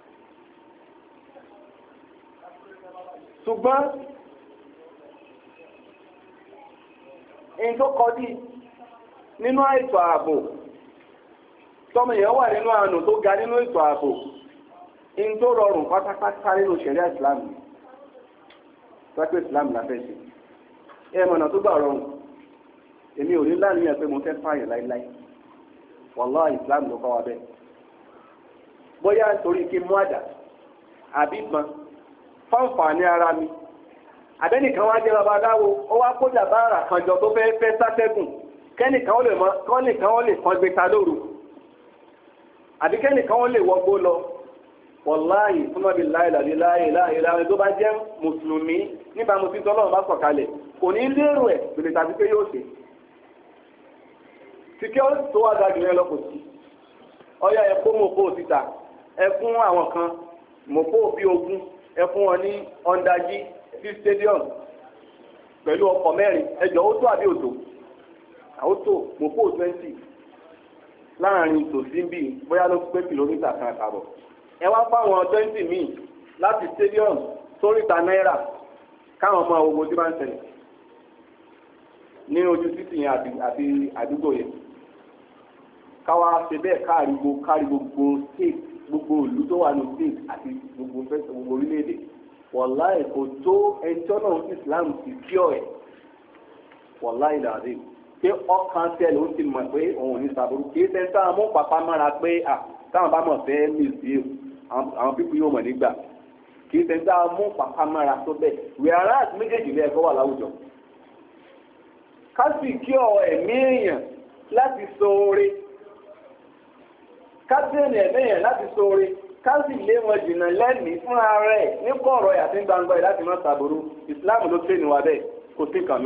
ṣùgbọ́n èyí tó kọjú nínú ètò ààbò tọ́mọ èèyàn wà nínú àánú tó ga nínú ètò ààbò èyí tó rọrùn pátápátá nínú ṣẹ̀ríà ìsìlámù pẹ́pẹ́ ìsìlámù láfẹ́ ṣe ẹ̀mọ̀nà tó gbà rọrùn èmi ò ní láàrin pé mo fẹ́ pààyàn láíláí wàláhì ìsìlámù ló kọ́ wa bẹ́ẹ̀ bóyá nítorí kí n mú àdá àbí ìbọn fáǹfààní ara mi àbẹ́nìkan wá jẹ́ babaláwo ó wá kójà báárà kan jọ tó fẹ́ sátẹ́gùn kẹ́nìkan ó lè kan gbé ta lóru àbí kẹ́nìkan ó lè wọgbó lọ wàláhì fúnmọ́bí láìláìláìláì tó bá jẹ́ mùsùlùmí nígbà mo ti tọ́lọ́run bá sọ̀kalẹ̀ kò ní lérò ẹ̀ pèlè tàbí pé yóò ṣe tí kí ó tó wá dájú yẹn lọ kò sí ọyá ẹ kó mọ̀pó síta ẹ fún àwọn kan mọ̀pó bí 20 ẹ fún wọn ní ọ̀ndájí sí stadium pẹ̀lú ọkọ̀ 4 ẹjọ́ ó tó àbí òtò àwòtò mọ̀pó 20 láàrin tòsí bíi bóyá ló pé kìlómítà kan àtàbọ̀ ẹ wá fáwọn 20 míì láti stadium sóríta náírà káwọn ọmọ ogun tí bá ń ṣẹlẹ̀ ní ojú títì yẹn àti àdúgbò yẹn káwa ṣe bẹ́ẹ̀ káàrí gbogbo state gbogbo ìlú tó wà ní state àti gbogbo orílẹ̀-èdè wàláì kò tó ẹjọ́ náà Islam ti kí ọ̀ ẹ̀ wàláì làdé pé ọkàn tẹ́lẹ̀ ó ti mọ̀ pé òun ò ní sàbúrú kì í ṣe ń sáà mú pàpà mára pé táwọn bá mọ̀ fẹ́ mìsí àwọn pípín yóò mọ̀ nígbà kì í ṣe ń sáà mú pàpà mára tó bẹ́ẹ̀ wíwárà méjèèjì lé ẹ̀kọ́ wà láwùjọ ká sì kí ọ ẹ̀mí èèyàn láti ṣoore, ká sì ẹ̀mí èèyàn láti ṣoore, ká sì lé wọn jìnnà lẹ́mìí fúnra rẹ̀ ní kọ̀rọ̀ àti gbangba láti má ṣàbùrú. ìsìláàmù ló tẹ́ níwá bẹ́ẹ̀, kò sí nǹkan mi.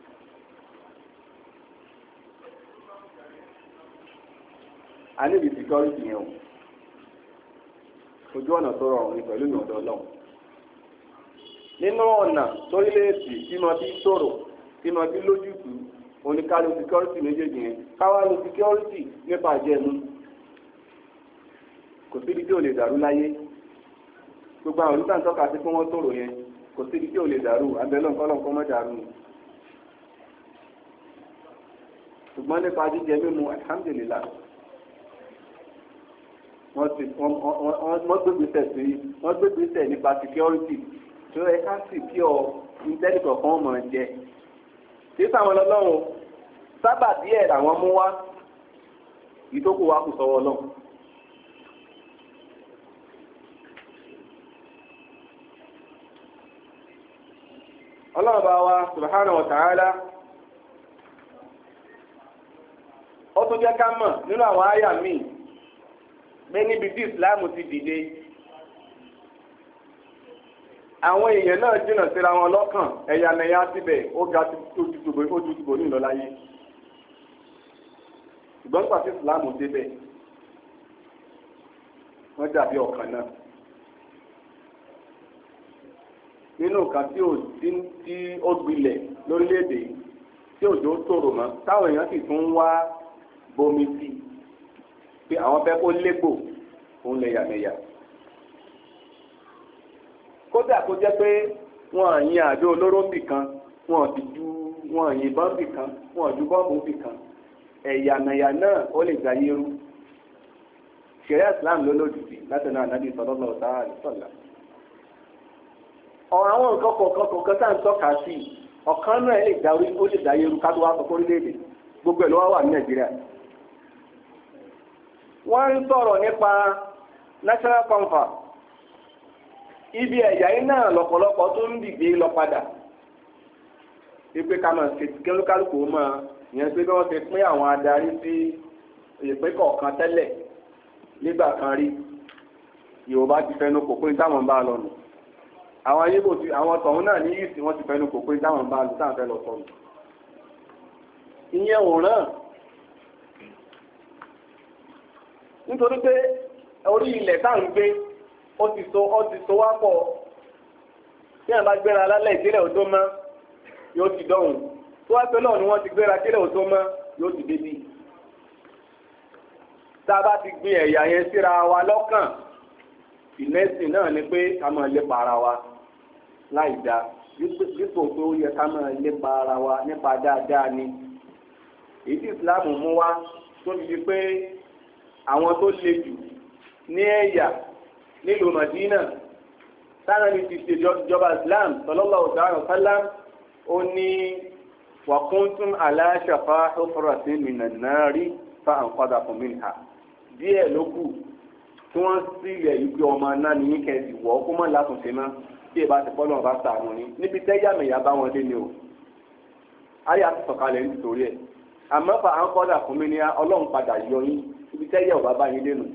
a níbi security yẹn o, ojú ọ̀nà tó rọrùn ní pẹ̀lú ìyọ̀dọ̀ Ọlọ́run. nínú ọ̀nà torílẹ̀-èdè tí mo ti sọ̀rọ̀ tí mo ti lójútùú oníkálù security méjèèjì yẹn, káwá lo security nípa àjẹmú. kò síbi tí ò lè dàrú láyé, gbogbo àwọn olùtàn tọ́ka sí fún wọn sọ̀rọ̀ yẹn, kò síbi tí ò lè dàrú, abẹ́lọ́nkọ́lọ́nkọ́ mọ́ dàrú. ṣùgbọ́n nípa jíjẹ mímu alhamdulillah wọ́n gbégbèsè nípa security tó ẹ ká sì kí ọ ìtẹ́nìkọ̀ kan mọ̀ jẹ. kí sáwọn ọlọ́run sábà díẹ̀ làwọn mú wá, ìtókù wa kù sọ́wọ́ Ọlọ́run. Ọlọ́run bá wa subhanahu wa ta'ala ó tún jẹ́ ká mọ̀ nínú àwọn àyà míì pé níbi tí ìsìláàmù ti dìde àwọn èèyàn náà jìnnà síra wọn lọ́kàn, ẹ̀yàmẹ̀yà síbẹ̀ ó ga ojú tìbò ní ìlọ́láyé. ṣùgbọ́n pàṣẹ ìsìláàmù débẹ̀ wọ́n dàbí ọ̀kan náà. nínú nǹkan tí ó gbilẹ̀ lórílẹ̀‐èdè tí òjò tòrò mọ́ táwọn èèyàn sì tún wá bomi sí pé àwọn fẹ́ kó légbò òun lẹ̀yàmẹ̀yà. kódà kó jẹ́ pé wọ́n yin àdó olóró bì kan, wọ́n yìnbọn bì kan, wọ́n ju bọ́ọ̀bù bì kan, ẹ̀yàmẹ̀yà náà ó lè gba yérú. ṣẹ̀ríà Islam ló lòdì sí látọ̀nà Ànábì sallallahu alaihi wasallam. àwọn nǹkan kọ̀ọ̀kan tá à ń tọ́ka sí ọ̀kan náà lè dá yérú ká tó wá sọ fórílẹ̀-èdè gbogbo ẹ̀ ló wà ní Nàìjíríà. wọ́n ń sọ̀rọ̀ nípa national conference, ibi ẹ̀yà yìí náà lọ́pọ̀lọpọ̀ tó ń dìde lọ padà pé ká máa ṣe kálukú máa yẹn pé bí wọ́n ti pín àwọn adarí sí ìpín kọ̀ọ̀kan tẹ́lẹ̀ nígbà kan rí, Yorùbá ti fẹnu kò pé táwọn bá lọ nù, àwọn ayébò ti àwọn tọ̀hún náà ní yìí wọ́n ti fẹnu kò pé táwọn bá lọ táwọn fẹ́ lọ sọnù. ìyẹn ò rán nítorí pé orí ilẹ̀ tá à ń gbé ó ti so wá pọ̀. tí àwọn bá gbéra lálẹ́ ìdílẹ̀ òtó mọ́ yóò ti dọ̀hùn, tó wá pé náà ni wọ́n ti gbéra kílẹ̀ òtó mọ́ yóò ti débí. tá a bá ti gbin ẹ̀yà yẹn síra wa lọ́kàn, ìmẹ́sìn náà ni pé ká máa lépa ara wa láì dáa, dípò pé ó yẹ ká máa lépa ara wa nípa dáadáa ni. èyí tí Islam mú wá tó fi di pé àwọn tó le jù ní ẹ̀yà nílùú Madina sáà ní ti ṣe ìjọba Islam sallallahu alaihi wasallam ó ní wa kuntum ala shafa hufratin minan nari fa anqadakum minha. díẹ̀ ló kù tí wọ́n sílẹ̀ ìgbé ọmọ náà ní kẹ́sì wọ́ kó mọ́ látúnṣe mọ́ tí ẹ bá ti pọ́ lọ́wọ́ bá sàánú ní níbi tẹ́yàmẹ̀yà bá wọn dé ni o. ayé àti sọ̀kalẹ̀ nítorí ẹ̀ àmọ́ fa anqadakum minha Ọlọ́run padà yọ yín ibi tẹ́yà ò bá bá yín dénú.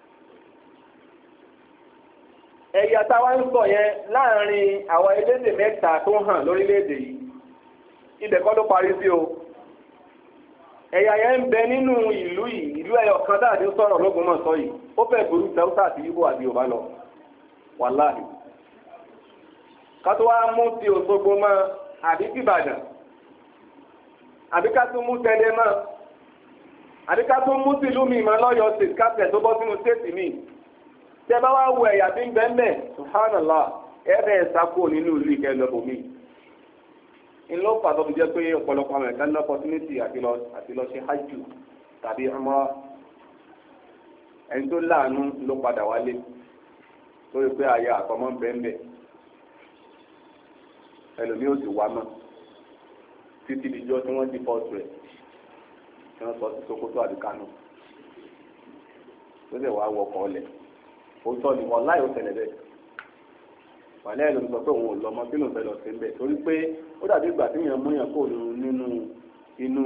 ẹ̀yà táwa ń sọ yẹn láàrin àwọn elédè mẹ́ta tó hàn lórílẹ̀‐èdè yìí ibẹ̀ kọ́ ló parí sí o. ẹ̀yà yẹn ń bẹ nínú ìlú yìí, ìlú ẹyọ kan dáàdé sọ̀rọ̀ l'Ógbómọ̀ṣọ́ yìí ó fẹ́ burú Haúsá àti Ìgbò àti Yorùbá lọ wàláhì. ká tó wá mú ti Òṣogbo mọ́ àbí tìbàdàn àbí ká tó mú Tẹ̀lé mọ́ àbí ká tó mú tìlú mi mọ́ lọ́yọ̀ọ́ state capital tó bọ́ sínú state mi. tẹ bá wá wo ẹ̀yà bí ń bẹ́ẹ̀ subhanallah ẹ̀rẹ́ ẹ̀sákò nínú ìlú ìkẹlẹ́bọ̀ mi. ńlọ pàtó fi jẹ́ pé ọ̀pọ̀lọpọ̀ àwọn ẹ̀ka ní opportunity àti lọ ṣe hajj tàbí umrah. ẹni tó láàánú ló padà wálé lórí pé àyà àtọmọ́ ń bẹ́ẹ̀ ẹlòmíì ò sì wá mọ́ títí dijọ́ tí wọ́n ti pọ́ọ̀tù rẹ̀ tí wọ́n sọ sí Sokoto àbí Kánò tó lè wá wọkọ̀ ọlẹ̀. òótọ́ ni wọ́n láì ó tẹ̀lé bẹ́ẹ̀ wàlẹ́ ló ń sọ pé òun ò lọ mọ́ kí ló ń fẹ́ lọ sí bẹ́ẹ̀ torí pé ó dàbí ìgbà tí èèyàn mú yàn kó nínú inú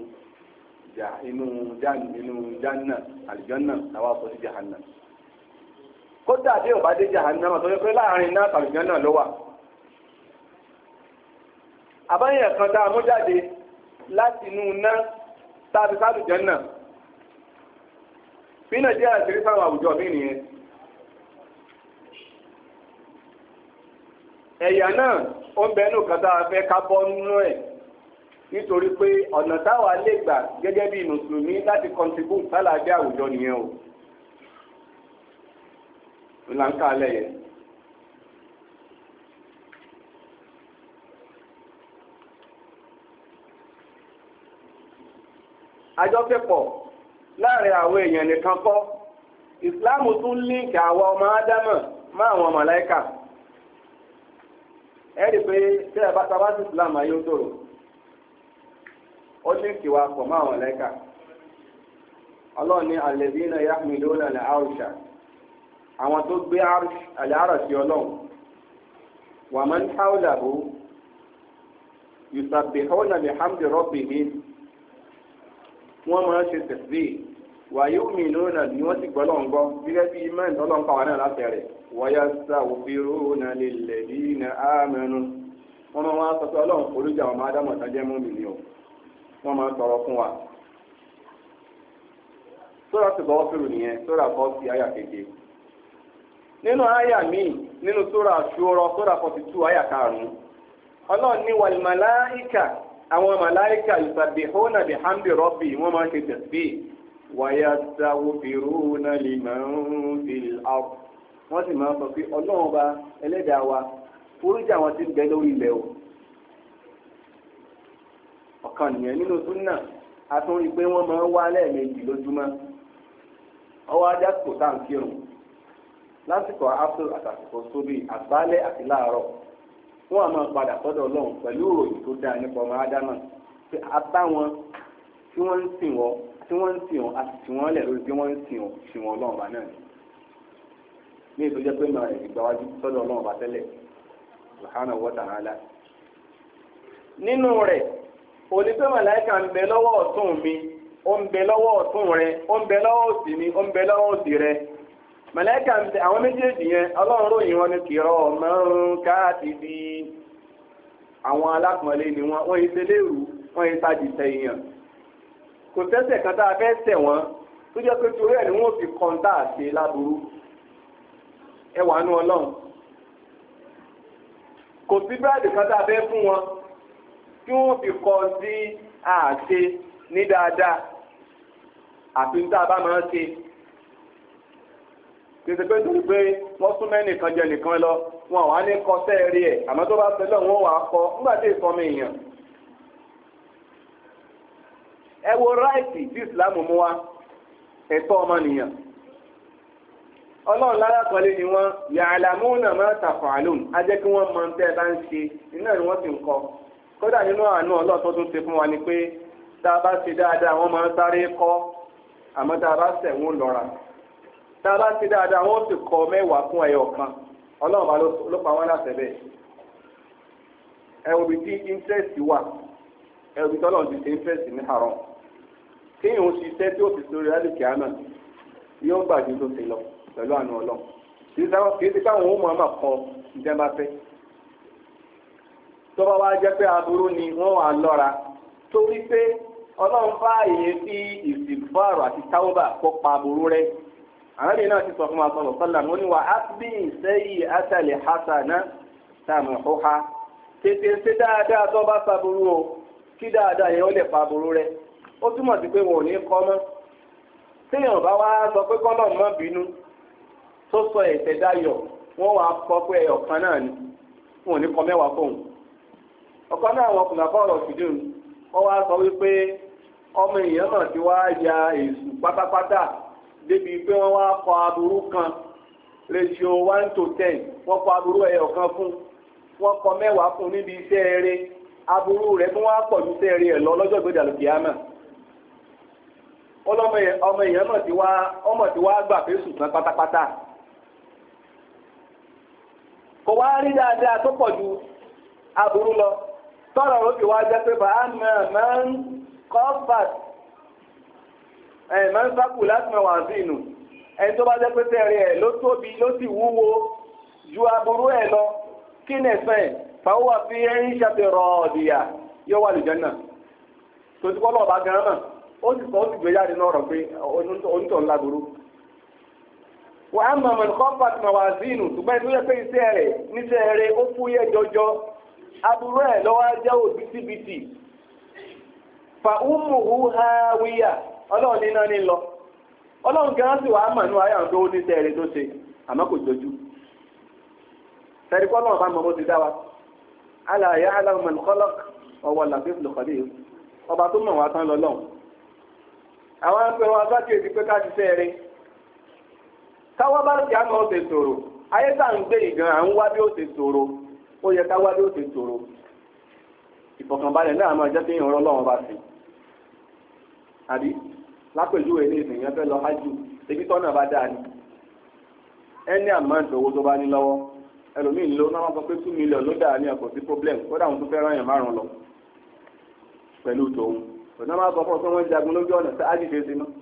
janna àlìjánà làwọn sọ sí jahannam. kódà bí ò bá dé jahannam tó yẹ pé láàrin náà àlìjánà ló wà. àbáyẹ̀ kan tá a mú jáde láti inú iná tàbí sálùjánà bí nàìjíríà ti rí sáwọn àwùjọ mí nìyẹn. ẹ̀yà náà ó ń bẹnu kan tá a fẹ́ ká bọ́ nínú ẹ̀ nítorí pé ọ̀nà táwa lè gbà gẹ́gẹ́ bí mùsùlùmí láti contribute sálàájá àwùjọ nìyẹn o. ìlànà alẹ́ yẹn. àjọṣepọ̀ láàrin àwọn èèyàn nìkan kọ́ ìsìláàmù tún líǹkì àwọn ọmọ ádámà má àwọn màláíkà. ẹ rí i pé tí ẹ bá tabá sí ìsìláàmù ayé ó tòrò ó líǹkì wa pọ̀ má àwọn màláíkà. ọlọ́run ní alladhina yahmiluna al-arsha àwọn tó gbé al-arshi ọlọ́run wa man hawlahu yusabbihuna bihamdi rabbihim wọ́n máa ń ṣe tẹ̀sí wàyí òmìnira ni wọ́n ti gbọ́ lọ́n gbọ́ gẹ́gẹ́ bí mẹ́rin tọ́lọ́n pa wà náà láti rẹ̀ wọ́yá sàwòfírúnà lilladhina amanu wọ́n máa ń sọ pé ọlọ́run olùjà wọn máa dámọ̀ sájẹ́ mú mi ni o wọ́n máa ń tọrọ fún wa. sóra ti bọ́ fèrò nìyẹn sóra kọ́ sí àyà keje. nínú àyà míì nínú sóra Ṣúrà sóra 42 àyà 5 ọlọ́run ní wal màláíkà àwọn màláíkà yusabbihuna bihamdi rabbi wọ́n máa ń ṣe tasbih wa yastaghfiruna liman fil ard wọ́n sì máa ń sọ pé ọlọ́run ọba ẹlẹ́dàá wa foríjì àwọn tí ń bẹ lórí ilẹ̀ o. ọ̀kan nìyẹn nínú súnà a tún rí i pé wọ́n máa ń wá lẹ́ẹ̀mejì lójúmọ́ ọwọ́ ajá kò tá à ń kírun lásìkò afro àtàkùkọ sóbì àgbálẹ̀ àti láàárọ̀ wọ́n á máa padà sọ́dọ̀ ọlọ́run pẹ̀lú ìròyìn tó dáa nípa ọmọ ádámà pé a bá wọn tí wọ́n ń sìn wọ́n a sì tì wọ́n lẹ̀ lórí pé wọ́n ń sìn wọ́n ọlọ́run bá náà ní ètò jẹ́ pé máa ìgbàwájú sọ́dọ̀ ọlọ́run bá tẹ́lẹ̀ subhanahu wa ta'ala. nínú rẹ̀ òní pé màláìka ń bẹ lọ́wọ́ ọ̀tún mi ó ń bẹ lọ́wọ́ ọ̀tún rẹ ó ń bẹ lọ́wọ́ òsì mi ó ń bẹ lọ́wọ́ òsì rẹ. màláìka ń bẹ àwọn méjèèjì yẹn ọlọ́run ròyìn wọn ní kiraman katibi àwọn alápọ̀nlé ni wọ́n yìí ṣe léèrú wọ́n yìí sáàjì sẹ́yìn kò tẹ́sẹ̀ kan tá a fẹ́ tẹ̀ wọ́n tó jẹ́ pé torí ẹ̀ ni wọ́n fi kọ́ńtà ṣe láburú ẹwà nú ọlọ́run kò sí bíráàdì kan tá a fẹ́ fún wọn tí wọ́n fi kọ́ sí àṣe ní dáadáa àfi tá a bá máa ń ṣe kìí pé torí pé wọ́n sún mẹ́nìkan jẹ nìkan lọ wọn wà ní kọsẹ́ rí ẹ̀ àmọ́ tó bá fẹ́ lọ́wọ́ wọn wà á kọ́ nígbà tí ìsọmọ èèyàn. ẹ wo ráìtì tí ìsìlámù mú wa ẹ̀tọ́ ọmọnìyàn ọlọ́run lárakọ̀ọ́lé ni wọ́n ya'lamuna ma taf'alun á jẹ́ kí wọ́n mọ tẹ́ ẹ bá ń ṣe iná ni wọ́n sì ń kọ́ kódà nínú àánú ọlọ́run tó tún ṣe fún wa ni pé tá a bá ṣe dáadáa wọ́n máa ń sáré kọ́ àmọ́ tá a bá ṣẹ̀ wọ́n lọ́ra tá a bá ṣe dáadáa wọ́n sì kọ́ 10 fún ẹyọ kan ọlọ́run bá ló pa wọ́n láṣẹ bẹ́ẹ̀ ẹ wo bí tí interest wà ẹ wo bí tọ́lọ́run ti ṣe interest ní haram kéèyàn ń ṣiṣẹ́ tí ó fi sórí alìkè àná yóò gbàdúrà tó ṣe lọ pẹ̀lú àánú ọlọ́run kì í ti káwọn ohun mọ̀ọ́mọ̀ kan ìjẹba fẹ́ tó bá wá jẹ́ pé aburú ni wọ́n wà lọ́ra torí pé ọlọ́run fààyè sí ìsìnfàrò àti táwọ́bà kó pa aburú rẹ̀ àwọn ènìyàn náà ti sọ fún wa sọ̀rọ̀ sọ́là mo ní wa ábí ìsẹ́yìí átàlẹ̀ hasana tàmùhúha tètè ṣe dáadáa tó bá saburú o kí dáadáa yẹn ó lè pa aburú rẹ̀ ó túmọ̀ sí pé wọn ò ní kọ́ mọ́ téèyàn bá wá sọ pé kọ́lọ̀ mọ́ bínú tó sọ ẹ̀ṣẹ̀ dayọ̀ wọ́n wá kọ́ pé ọ̀kan náà ni wọn ò ní kọ́ 10 fóun ọ̀kan náà wọn kùnà fọ́ọ̀rọ̀ fìdíhùn wọ́n wá sọ wípé ọmọ èèyàn náà ti wá ya èṣù pátápátá débi pé wọ́n wá kọ aburú kan ratio 1:10 wọ́n kọ aburú ẹyọ kan fún wọ́n kọ 10 fún níbi iṣẹ́ eré aburú rẹ̀ tó wá pọ̀ ju iṣẹ́ eré ẹ̀ lọ lọ́jọ́ ìgbéjà lókè ámà ọmọ èèyàn náà ti wá gbà pé sùn tán pátápátá kò wá rí dáadáa tó pọ̀ ju aburú lọ tọ́rọ̀ ó ti wá jẹ́ pé bàá máa ń kọ́fàt máa ń sákù láti máa wà sí inú ẹni tó bá jẹ́ pé tẹ́rẹ ẹ̀ ló tóbi ló sì wúwo ju aburú ẹ̀ lọ kí nẹ̀sẹ̀ fàwọ́ fi ẹ̀yìn ṣàfihàn ọ̀dìyà yóò wà lùjẹ́ náà tó ti kọ́ lọ́ọ̀bá gan náà ó sì sọ ó sì gbé jáde náà rọ̀ pé onítọ̀ ńlá burú. wà á mọ̀ mọ̀ kọ́fàt máa wà sí inú ṣùgbọ́n ẹni tó yẹ pé níṣẹ́ rẹ̀ ó fúyẹ́ jọjọ aburú ẹ̀ lọ́wọ́ jẹ́ òbítíbitì fa umuhu hawiya ọlọ́run níná ní lọ ọlọ́run gan sì wàá mọ̀ ní ayé àwọn tó ní sẹ́ẹ̀rẹ́ tó ṣe àmọ́ kò jọjú sẹ́ẹ̀rẹ́ kọ́ náà bá mọ̀ bó ti dá wa ala ya'lamu man khalaq ọwọ́ latiful khabir ọba tó mọ̀ wá tán lọ́lọ́run àwọn akẹ́wọ́ agbákejì pé ká ti sẹ́ẹ̀rẹ́ káwọ́ bá ti àmọ́ ó ṣe sọ̀rọ̀ ayé tá à ń gbé ìgan à ń wá bí ó ṣe sọ̀rọ̀ ó yẹ ká wá bí ó ṣe sọ̀rọ̀ ìfọ̀kànbalẹ̀ náà máa jẹ́ kí ìrànlọ́ Ọlọ́run bá sí àbí lápèjúwe ní ìsìn yẹn fẹ́ lọ hajj ebi tọ́nà bá dáa ni ẹni àmọ́ ìṣòwò tó bá ní lọ́wọ́ ẹlòmíì ló náà wọ́n sọ pé 2 million ló dáa ní ọkọ̀ sí problem kódà wọn tó fẹ́ rán yàn márùn lọ pẹ̀lú tòun òun máa sọ fún ọ pé wọ́n jagun lójú ọ̀nà sí hajj ṣe sí ná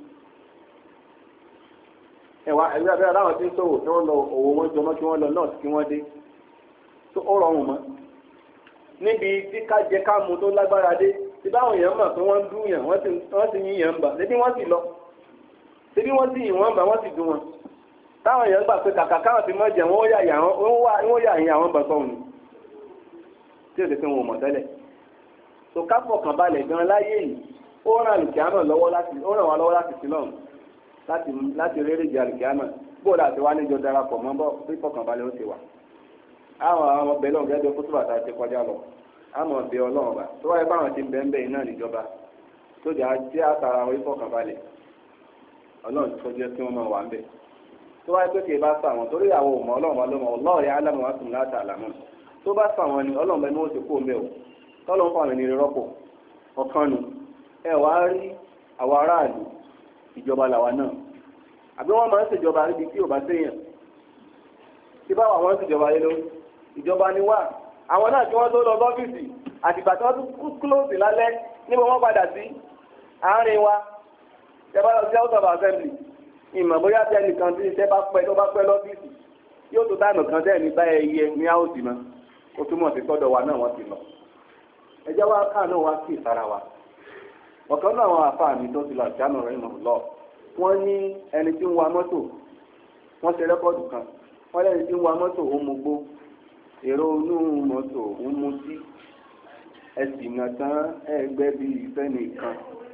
ẹ̀wà ẹ̀wà abẹ́rẹ́ láwọn tí ń ṣòwò tí wọ́n lọ òwò wọn jọmọ́ kí wọ́n lọ nọ́ọ̀sì kí wọ́n dé tó ó rọrùn mọ́ níbi tí ká jẹ ká mu tó lágbára dé tí báwọn èèyàn mọ̀ pé wọ́n ń dún yàn wọ́n sì yín yàn ń bà ṣébí wọ́n sì lọ ṣébí wọ́n sì yìn wọ́n bà wọ́n sì dún wọn táwọn èèyàn gbà pé kàkà káwọn ti mọ̀ jẹ wọ́n yà yìn àwọn bàtọ́ òun tí èdè pé wọn ò mọ̀ tẹ́lẹ̀ tó ká fọkàn balẹ̀ gan láyé yìí ó ràn àlùkìámà lọ́wọ́ láti sílọ̀ láti rere jẹ àlùkìámà bóòlù àti wá níjọ darapọ̀ mọ́ bọ́ fífọkàn balẹ̀ ó ti wà àwọn ọmọ bẹ̀rẹ̀ ọ̀gá ẹjọ́ kótó bàtà ti kọjá lọ àmọ́ ọ̀bẹ ọlọ́run bá tó wáyé báwọn ti bẹ́ẹ̀ bẹ́ẹ̀ náà níjọba tó jà jẹ́ àtàrà àwọn ìfọ̀kànbalẹ̀ ọlọ́run tó jẹ́ kí wọ́n máa wà ń bẹ̀ tó wáyé pé kì í bá sọ àwọn torí àwọn òmò ọlọ́run ọlọ́mọ ọlọ́ọ̀rẹ́ alámọ̀ wá sùn láti àlàmú tó bá sọ àwọn ni ọlọ́run bẹ́ẹ̀ ni wọ́n ti kó mẹ́ o tọ́lọ́run fún àwọn ènìyàn rọ́pò ọ̀kan nu ẹ wá rí àwọn aráàlú ìjọba làwa náà àbí wọ́n máa ń ṣèjọba níbi tí ò bá séèyàn tí báwa wọ́n ń ṣèjọba yé lórí ìjọba ni wá àwọn náà tí wọ́n tó lọ lọ́fíìsì àtìgbà tí wọ́n tún kúlóòsì lálẹ́ níbo wọ́n padà sí àárín wa ìjọba lọ sí house of assembly ìmọ̀ bóyá bí ẹnìkan tí iṣẹ́ bá pẹ́ lọ́fíìsì yóò tó táìmù kan tẹ́ ní báyẹ̀ yẹ ní áòsì mọ́ ó túmọ̀ sí tọ́dọ̀ wa náà wọ́n ti lọ ẹjẹ́ wa káà náà wá sí ìsara wa ọ̀kan náà àwọn àfáà mi tó ti lọ àti àná rẹ̀ mọ̀ lọ wọ́n ní ẹni tí ń wa mọ́tò wọ́n ṣe rẹ́kọ́ọ̀dù kan wọ́n lẹ́ni tí ń wa mọ́tò ó mú gbó èrò inú mọ́tò ń mutí ẹ̀sìn náà tán ẹgbẹ́ bíi ìfẹ́ nìkan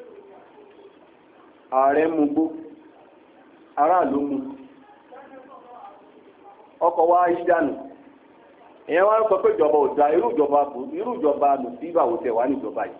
ààrẹ mú gbó aráàlú mú ọkọ̀ wá yí dànù èèyàn wá ń sọ pé ìjọba ò da irú ìjọba mùsíbà ò tẹ̀ wá níjọba yìí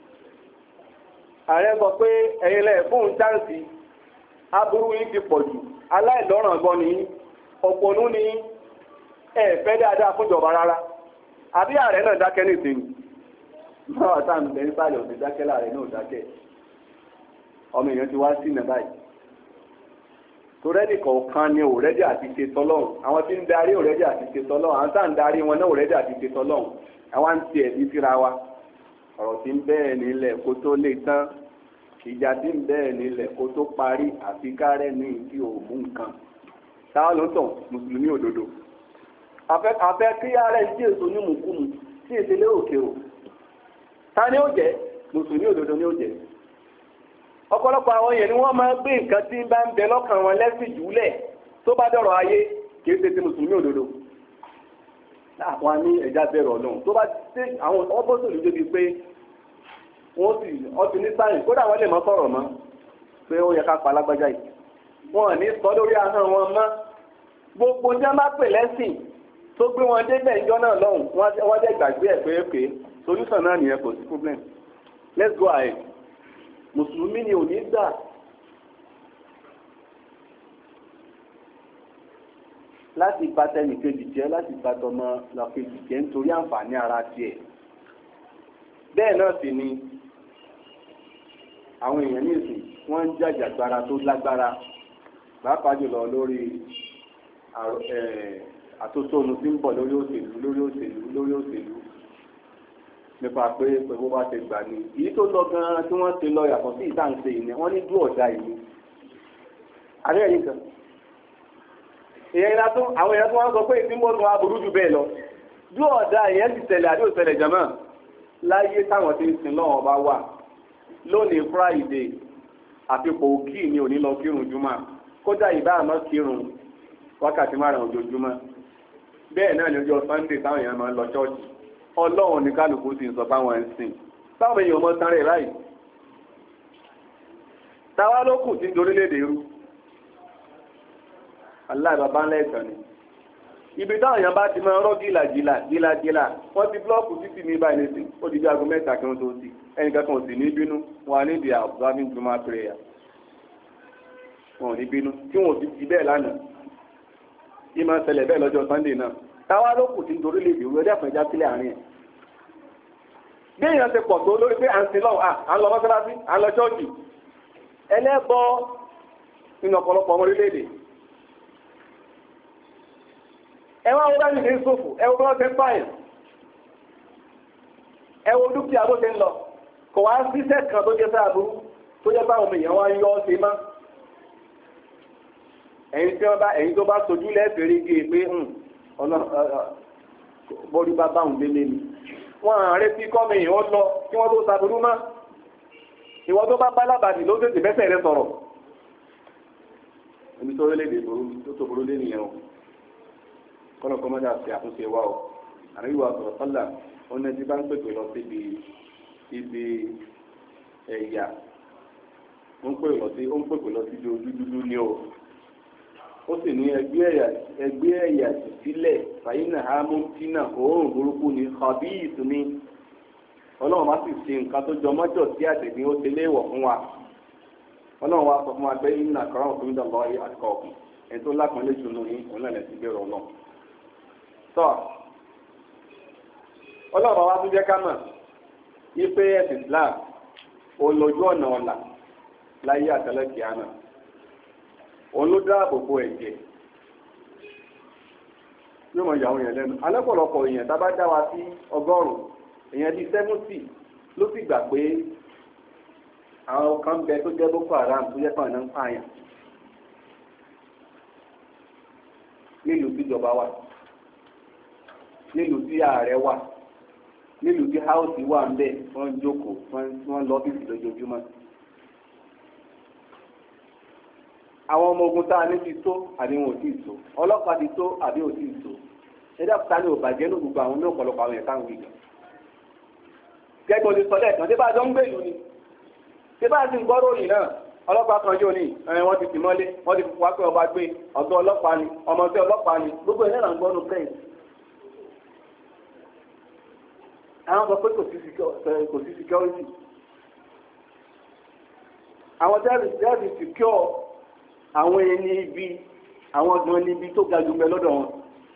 ààrẹ sọ pé ẹ̀yin lẹ̀ fóun chánsì aburú yìí ti pọ̀ jù aláìlọ́ràn gan ni òpònú ni fẹ́ dáadáa fúnjọba rárá àbí ààrẹ náà dákẹ́ ní ìsinmi náà tá à ń bẹ nísàlẹ̀ òsì dákẹ́ láàrẹ náà dákẹ́ ọmọ èèyàn ti wá sí ìnà báyìí torẹ́nì kọ̀ọ̀kan ni òrẹ́dì àti ṣe tọ́lọ́hùn àwọn tí ń darí òrẹ́dì àti ṣe tọ́lọ́hùn àwọn tá à ń darí wọn náà òrẹ́dì àti ṣe tọ́lọ́hùn àwọn ń tiẹ̀ bí síra wa ọ̀rọ̀ tí ń bẹ́ẹ̀ nílẹ̀ kó tó lè tán ìjà tí ń bẹ́ẹ̀ nílẹ̀ kó tó parí àfi kárẹ́ ní ìdí òmù nǹkan táwọn ló ń tàn mùsùlùmí òdodo afẹ́ kí ara ẹ̀ tí èso ní mùkúmu tí èsè lé òkè o ta ni ó jẹ́ mùsùlùmí òdodo ni ó jẹ́ ọ̀pọ̀lọpọ̀ àwọn èèyàn ni wọ́n máa ń gbé nǹkan tí bá ń bẹ lọ́kàn wọn lẹ́sìn jùlẹ̀ tó bá dọ̀rọ̀ ayé kì í ṣe ti mùsùlùmí òdodo àwọn ní ẹ̀já bẹ̀rù ọlọ́run tó bá ṣe àwọn ọ́pọ́sọ̀lù débi pé wọ́n ti ní sáyìn kódà wọ́n lè mọ́ sọ̀rọ̀ mọ́ pé ó yẹ ká pa alágbájá yìí wọ́n ní sọ lórí ahọ́n wọn mọ́ gbogbo ní wọ́n bá pè lẹ́sìn tó gbé wọn débẹ̀ ìjọ náà lọ́hùn wọ́n dẹ̀ gbàgbé ẹ̀ pé solution náà nìyẹn kò sí problem let's go ahead mùsùlùmí ni ò ní gbà láti bá tẹnìkejì jẹ́ láti bá tọmọ làkejì jẹ́ nítorí àǹfààní ara tiẹ̀ bẹ́ẹ̀ náà sì ni àwọn èèyàn ní ìsìn wọ́n ń jàjàgbara tó lágbára pàápàá jùlọ lórí àtótónu tí ń bọ̀ lórí òṣèlú nípa pé pẹ̀lú bá ṣe gbà ní èyí tó lọ gan-an tí wọ́n ti lọ yàtọ̀ sí ìdáǹṣe yìí wọ́n ní dú ọ̀dà yìí àríyá yìí kan àwọn èèyàn tó wọ́n sọ pé ìsínbọ̀nù aburú jù bẹ́ẹ̀ lọ dú ọ̀dà ìyẹn ti ṣẹlẹ̀ àbí ò ṣẹlẹ̀ jàmá láyé táwọn ti ń sin lọ́wọ́ bá wà lónìí Friday àfipò òkì ni òní lọ kírun jùmọ̀ kódà ìbá àmọ́ kírun wákàtí márùn-ún ojoojúmọ́ bẹ́ẹ̀ náà ní ọjọ́ Sunday táwọn èèyàn máa ń lọ ṣọ́ọ̀ṣì Ọlọ́run ní kálukú ti ń sọ fáwọn ẹ̀sìn táwọn èèyàn mọ́ sáré ráì táwa ló kù sí orílẹ̀-èdè irú aláìbàbá ńlá ẹ̀sán ni ibi táwọn èèyàn bá ti máa rọ́ gílàgílà wọ́n ti búlọ́ọ̀kù títì ní báyìí nísìn ó di bí aago mẹ́ta kí wọ́n tó ti ẹnìkan kan ò sì ní bínú wọn ní the observing Juma prayer wọn ò ní bínú tí wọn ò ti ti bẹ́ẹ̀ lánàá yìí máa ń ṣẹlẹ̀ bẹ́ẹ̀ lọ́jọ́ Sunday náà táwa ló kù sí orílẹ̀-èdè irú ẹ̀dẹ́ àfẹ̀já sílẹ̀ àárín ẹ̀ bí èèyàn ti pọ̀ tó lórí pé à ń sin lọ́wọ́ à ń lọ mọ́sálásí à ń lọ ṣọ́ọ̀ṣì ẹlẹ́bọ nínú ọ̀pọ̀lọpọ̀ ọmọ orílẹ̀-èdè ẹwà wọ́n bá nìkan sófò ẹwọ́ bá ṣe ń pààyàn ẹwọ́ dúkìá bó ṣe ń lọ kò wá síṣẹ́ kan tó jẹ́ sáà burú tó jẹ́ báwọn èèyàn wá yọ ọ́ ṣe má ẹ̀yin tó bá sojú lẹ́ẹ̀fẹ̀rẹ̀ gé pé bọ́ọ̀lù bá báwọn délé ni wọ́n àárẹ̀ tí kọ́mi èèyàn lọ kí wọ́n tó sàbúrú má ìwọ tó bá lábàdì ló tètè bẹ́sẹ̀ rẹ sọ̀rọ̀ ẹni tó orílẹ̀-èdè tó tó burú lé nìyẹn o kọ́nà kọ́mọ́dé àti àtúnṣe wa o àríwá sọ̀rọ̀ sọ́là ó ní ẹtí bá ń pèpè lọ síbi ẹ̀yà ó ń pèpè lọ síbi ojú dúdú ni o ó sì ní ẹgbẹ́ ẹ̀yà sílẹ̀ fàyínà hamiltina òórùn burúkú ni khabith ni ọlọ́run bá sì ṣe nǹkan tó jọ mọ́jọ̀ sí àtẹ̀gbìn ó ṣe léèwọ̀ fún wa ọlọ́run wa sọ fún wa pé inna akramakum indallahi atqakum ẹni tó lápọ̀nlé jùlọ ní òun náà lẹ́sìn bẹ̀rẹ̀ ọlọ́run tọ́ ọlọ́run wa tún jẹ́ ká mọ̀ wípé ẹ̀sìn Islam olójú ọ̀nà ọ̀la láyé àtẹlẹ́kì àná òun ló dáàbò bo ẹ̀jẹ̀ yóò mọ ìyàwó yẹn lẹ́nu alẹ́pọ̀lọpọ̀ èèyàn tá a bá dá wa sí 100 èèyàn bíi 70 ló sì gbà pé àwọn kan bẹ tó jẹ́ Boko Haram tó jẹ́ pàrọ̀ náà ń pààyàn nílùú tíjọba wà nílùú tí ààrẹ wà nílùú tí háùsì wà ń bẹ wọ́n ń jókòó wọ́n lọ ọ́fíìsì lójoojúmọ́. àwọn ọmọ ogun tá a ní ti tó àbí wọn ò tí ì tó ọlọ́pàá ti tó àbí ò tí ì tó ẹ̀dá ta ni ò bàjẹ́ ní gbogbo àwọn ní ọ̀pọ̀lọpọ̀ àwọn ẹ̀ka ń wí gan. gẹ́gẹ́ bí sọ lẹ́ẹ̀kan tí bá a jọ ń gbèlú ni tí bá a ti ń gbọ́ ròyìn náà ọlọ́pàá kan yóò ní wọ́n ti tì mọ́lé wọ́n ti wá pé ọba gbé ọ̀gá ọlọ́pàá ni ọmọ tí ọlọ́pàá ni gbogbo ẹ̀ náà ń gbọ́ nù kẹ́yìn. àwọn sọ pé kò sí security àwọn tẹ́lifí secure àwọn ẹni ibi àwọn gan níbi tó ga jù mẹ́ lọ́dọ̀ wọn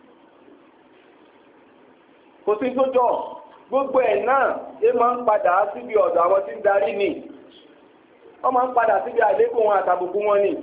kò sí tó jọ gbogbo ẹ̀ náà ẹ máa ń padà síbi ọ̀dọ̀ àwọn tí ń darí ni wọ́n máa ń padà síbi àlékún wọn àtàbùkù wọn ni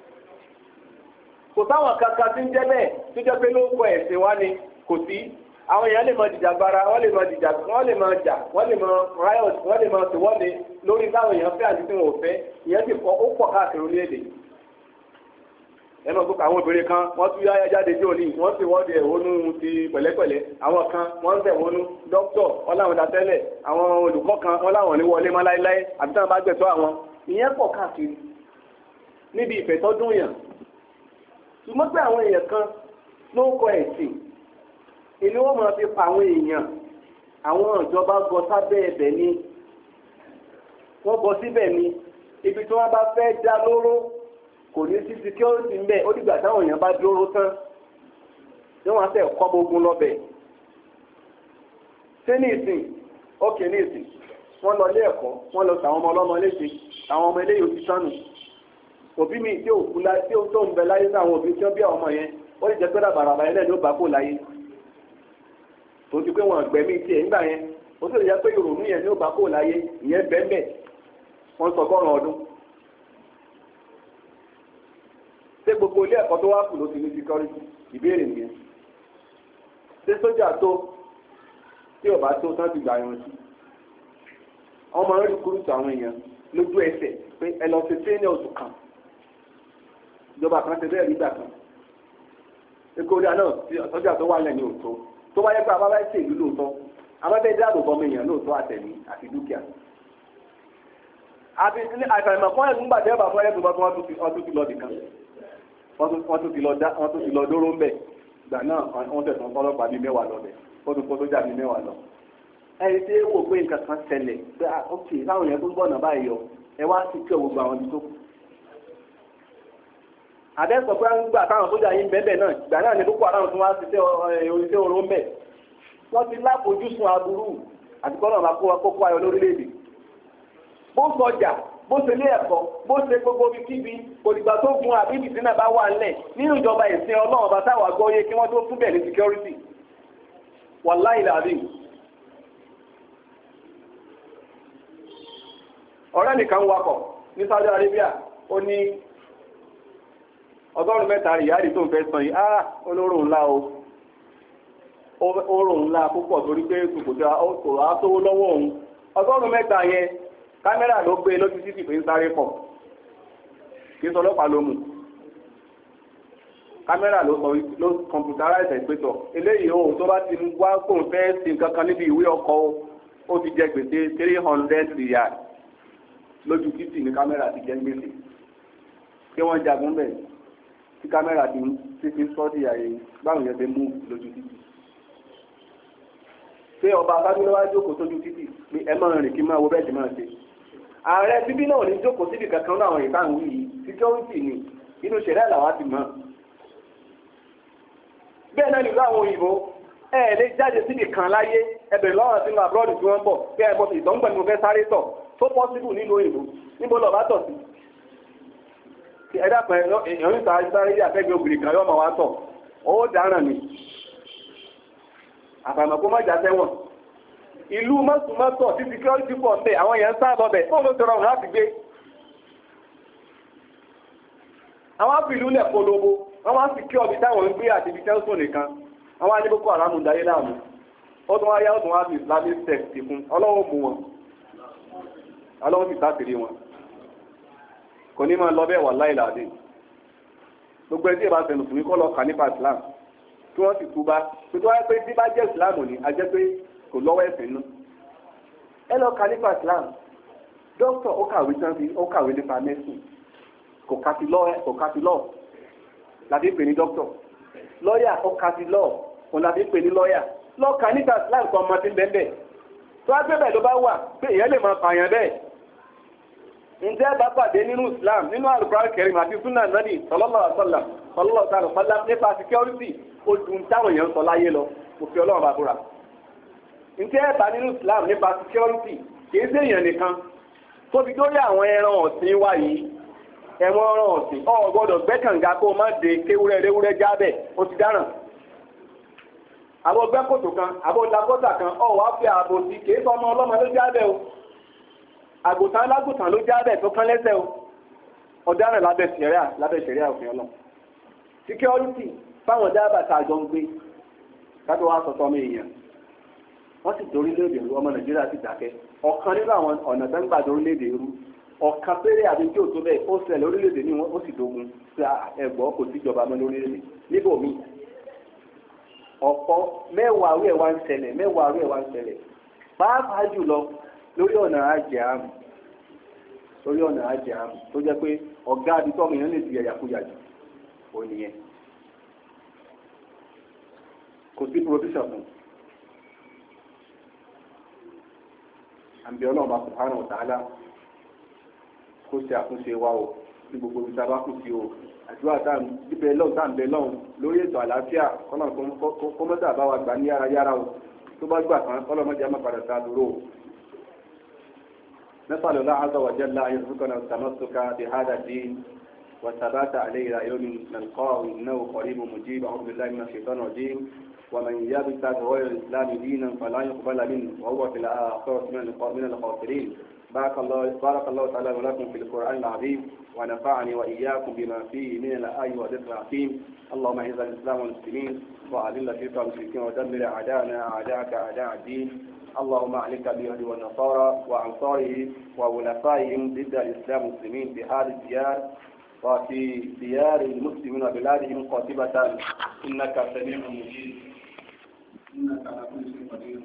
kò sáwọn kankan tí ń jẹ́ bẹ́ẹ̀ tó jẹ́ pé ló kọ ẹ̀sìn wá ni kò sí àwọn èèyàn lè máa dìjàgbara wọ́n lè máa jà wọ́n lè máa riot wọ́n lè máa ṣèwọ́de lórí táwọn èèyàn fẹ́ àti tí wọn ò fẹ́ ìyẹn sì pọ̀ ó pọ̀ káàkiri orílẹ̀-èdè ẹnu ọgbọ́n àwọn obìnrin kan wọ́n tún yáyá jáde jọ ní wọ́n sì wọ́de ẹ̀hónú ti pẹ̀lẹ́pẹ̀lẹ́ àwọn kan wọ́n ń tẹ̀hónú dókítọ̀ wọ́n láwọn datẹ́lẹ̀ àwọn olùkọ́ kan wọ́n láwọn ní wọlé mọ́ láéláé àbí táwọn bá gbẹ̀tọ́ àwọn ìyẹn pọ̀ káàkiri níbi ìfẹ̀tọ́dún yàn ṣùgbọ́n pé àwọn èèyàn kan ló ń kọ ẹ̀sìn ìní wọ́n máa fi pa àwọn èèyàn àwọn ìjọba gọ sábẹ́ ẹ̀bẹ̀ ni wọ́n gọ síbẹ̀ ni ibi tí wọ́n bá fẹ́ dá lóró kò ní sí security ńbẹ ó dìgbà táwọn èèyàn bá dúró tán tí wọ́n á fẹ́ kọ́ gbogbo lọ́bẹ̀ ṣé ní ìsìn ókè ní ìsìn wọ́n lọ ilé ẹ̀kọ́ wọ́n lọ sàwọn ọmọ ọlọ́mọ léṣe àwọn ọmọ eléyìí ti sánù òbí mi tí òkú láyé tí ó tó ń bẹ láyé sáwọn òbí tí wọ́n bí àwọn ọmọ yẹn ó lè jẹ́ pé dàbàràbà yẹn lẹ́nu ó bá kó láyé tó ti pé wọn gbẹ̀mí tiẹ̀ nígbà yẹn ó sì lè jẹ́ pé ìrònú yẹn ní ó bá kó láyé ìyẹn bẹ́ẹ̀ wọ́n sọ 100 ọdún. ṣé gbogbo ilé ẹ̀kọ́ tó wá kù ló ti ní security ìbéèrè nìyẹn ṣé sójà tó tí ò bá tó tán ti gbà yàn sí wọ́n máa ń rí kúrútù àwọn èèyàn lójú ẹsẹ̀ pé ẹ lọ ṣe tírénì oṣù kan ìjọba kan ṣe bẹ́ẹ̀ nígbà kan ekori náà sọ́jà tó wà lẹ́ni òótọ́ tó wáyé pé abáwá ṣe ìlú lóòótọ́ abáfẹ́ dáàbò bọ́ mi èèyàn lóòótọ́ àtẹ̀mí àti dúkìá àti àìsàn fún ẹ̀sùn gbàdé ẹ̀bà fún ẹ̀sùn bọ́tún wọ́n tún ti lọ dìkan wọ́n tún ti lọ dóró ń bẹ̀ gbà náà wọ́n tẹ̀sán ọlọ́pàá bíi mẹ́wàá lọ bẹ̀ wọ́n tún kó sójà bíi mẹ́wàá lọ. ẹni tí wò pé nǹkan kan ṣẹlẹ̀ pé ok láwọn yẹn tó ń gbọ́nà báyìí yọ ẹ wá sí kí gbogbo àwọn ibi tó kù. àdẹ́sọ̀ pé ń gbà táwọn sójà yín bẹ́ẹ̀ náà gbà náà ní Boko Haram tún wá sí oríṣẹ́ oró ń bẹ̀. wọ́n ti láfojúsùn aburú àti kọ́nà máa kókó ayọ̀ lórílẹ̀-èdè. bó sọjà bó ṣe lé ẹ̀kọ́ bó ṣe gbogbo kíbi òdìgbà tó gun àbí ìbìsí náà bá wà ńlẹ̀ nínú ìjọba ìsìn Ọlọ́run bá táwà gbọ́yé kí wọ́n tó tún bẹ̀ ní security wàláhì làbí. ọ̀rẹ́ nìkan wakọ̀ ní Saudi Arabia ó ní ọgọ́rùn-ún mẹ́ta ìyáàrí tó ń fẹ́ san yìí olóró ńlá oró ńlá púpọ̀ torí pé kò á sówó lọ́wọ́ òun ọgọ́rùn-ún mẹ́ta yẹn kámẹ́rà ló gbé lójú títì pé ń sáré pọ̀ kí sọ ọlọ́pàá ló mú kámẹ́rà ló kọmpútaráìsì ìpẹ́tọ̀ eléyìí ohun tó bá ti wá kóun fẹ́ sí nǹkan kan níbi ìwé ọkọ̀ ó ti jẹ gbèsè 300 riyal lójú títì ní kámẹ́rà ti jẹ gbèsè kí wọ́n jagun bẹ̀ tí kámẹ́rà ti fi sọ́ọ̀dì àyè báwọn yẹn ti mú lójú títì pé ọba abájúlọ́wọ́ jókòó sójú títì pé ẹ máa rìn kí máa wo bẹ́ẹ̀ ti máa ṣe ààrẹ bíbí náà ní jókòó síbi kankan náà àwọn ìbáwí yìí security ni inú ṣẹlẹ̀ làwa ti mọ̀ bẹ́ẹ̀ náà nílò àwọn òyìnbó lè jáde síbi kan láyé ẹbẹ̀rẹ̀ lọ́wọ́ sínú abroad tí wọ́n bọ̀ bí ẹbọ sí ìtọ́ngbọ̀n ni mo fẹ́ sáré tọ̀ tó possible nínú òyìnbó níbo lọ́ọ̀ bá tọ̀ sí ẹ̀dá kan èèyàn níta sáré àfẹ́gbẹ́ obìnrin kan yọ́ máa wá tọ̀ ó dáràn ni àbàmọ̀ kó má jà sẹ́wọ̀n ìlú mọ́tòmọ́tò tí security pọ̀ ń bẹ̀ àwọn èèyàn sáàbọ̀ bẹ̀ fóònù tó rọrùn láti gbé àwọn àpìlú lẹ̀ polówó wọ́n wá sí kí ọbí táwọn ń gbé àti ibi tẹ́sùn nìkan wọ́n wá ní Boko Haram dáyé láàmú ó tún wá yá ó tún wá sí Islamic sect fún Ọlọ́run mú wọn Ọlọ́run sì sátìrí wọn kò ní máa lọ bẹ́ẹ̀ wà láìláàdé gbogbo ẹtí ìbá fẹnu fún mi kọ́ lọ kà nípa Islam kí wọ́n sì túbá tó tó wáyé pé tí bá jẹ́ Islam ní a jẹ́ pé kò lọ́wọ́ ẹ̀sìn nú ẹ lọ kà nípa Islam dókítà ó kàwé tán fi ó kàwé nípa mẹ́sìn kò kàti lọ́ọ̀ láti pè ní dókítà lọ́ọ̀yà ó kàti lọ́ọ̀ òun láti pè ní lọ́ọ̀yà lọ́ọ̀kà nípa Islam kan ọmọ tí ń bẹ́ẹ̀ tó wá gbé bẹ́ẹ̀ ló bá wà pé èèyàn lè máa pààyàn bẹ́ẹ̀ ǹjẹ́ bá pàdé nínú Islam nínú Al-Qur'an Karim àti súnà Nábì sallallahu alaihi wasallam nípa security ó dùn táwọn èèyàn sọ láyé lọ òfin Ọlọ́run bá búra ǹjẹ́ bá nínú Islam nípa security kìí sí èèyàn nìkan tó fi dórí àwọn ẹran ọ̀sìn wa yìí ẹ̀wọ̀n ẹran ọ̀sìn ọ̀ gbọ́dọ̀ gbẹ́kànga kó má de kéwúrẹ́ léwúrẹ́ jábẹ̀ ó ti dáràn àbọ̀ gbẹ́kòtò kan àbọ̀ lakọ́tà kan ọ̀ wá fi ààbò sí kìí sọ ọmọ ọlọ́mọ ló jábẹ̀ o àgùntàn alágùntàn ló jábẹ̀ tó kán lẹ́sẹ̀ o ọ̀daràn lábẹ́ ṣẹ̀ríà òfin Ọlọ́run security fáwọn dábàá tá a jọ ń gbé kátó wá sọ̀tọ̀ ọmọ èèyàn wọ́n sì dorílẹ̀-èdè rú ọmọ Nàìjíríà sì dákẹ́ ọ̀kan nínú àwọn ọ̀nà tó ń gbà dorílẹ̀-èdè rú ọ̀kan péré àbí tí ò tó bẹ́ẹ̀ ó ṣẹlẹ̀ orílẹ̀-èdè ní wọn ó sì dogun sí ẹ̀gbọ́ kò sí ìjọba mọ́ lórílẹ̀-èdè níbòmí ọ̀pọ̀ mẹ́wàá rú ẹ̀ wá ń ṣẹlẹ̀ pàápàá jùlọ lórí ọ̀nà ajé àmì tó jẹ́ pé ọ̀gá abitọ́ mi yẹn lè di ẹ̀yàkúyà jù ó nìyẹn kò sí provision fún àbí Ọlọ́run bá subhanahu wa ta'ala kó ṣe àtúnṣe wa o ní gbogbo ibi tá a bá kù sí o àdúrà tá à ń bẹ lọ́hùn lórí ètò àlàáfíà kọ́nà kó mọ́tà bá wa gbà ní yára o tó bá gbà kan kọ́nà mọ́jà má padà ta dúró o. نسأل الله عز وجل أن يرزقنا التمسك بهذا الدين والثبات عليه إلى يوم نلقاه إنه قريب مجيب أعوذ بالله من الشيطان الرجيم ومن يبتغي غير الإسلام دينا فلا يقبل منه وهو في الآخرة من الخاسرين بارك الله تعالى ولكم في القرآن العظيم ونفعني وإياكم بما فيه من الآي والذكر الحكيم. اللهم أعز الإسلام والمسلمين وأذل الشرك والمشركين ودمر أعداءنا أعداءك أعداء الدين. اللهم عليك باليهود والنصارى وأنصاره وولفائهم ضد الإسلام والمسلمين في هذه الديار وفي ديار المسلمين وبلادهم قاطبة إنك سميع مجيب إنك على كل شيء قدير.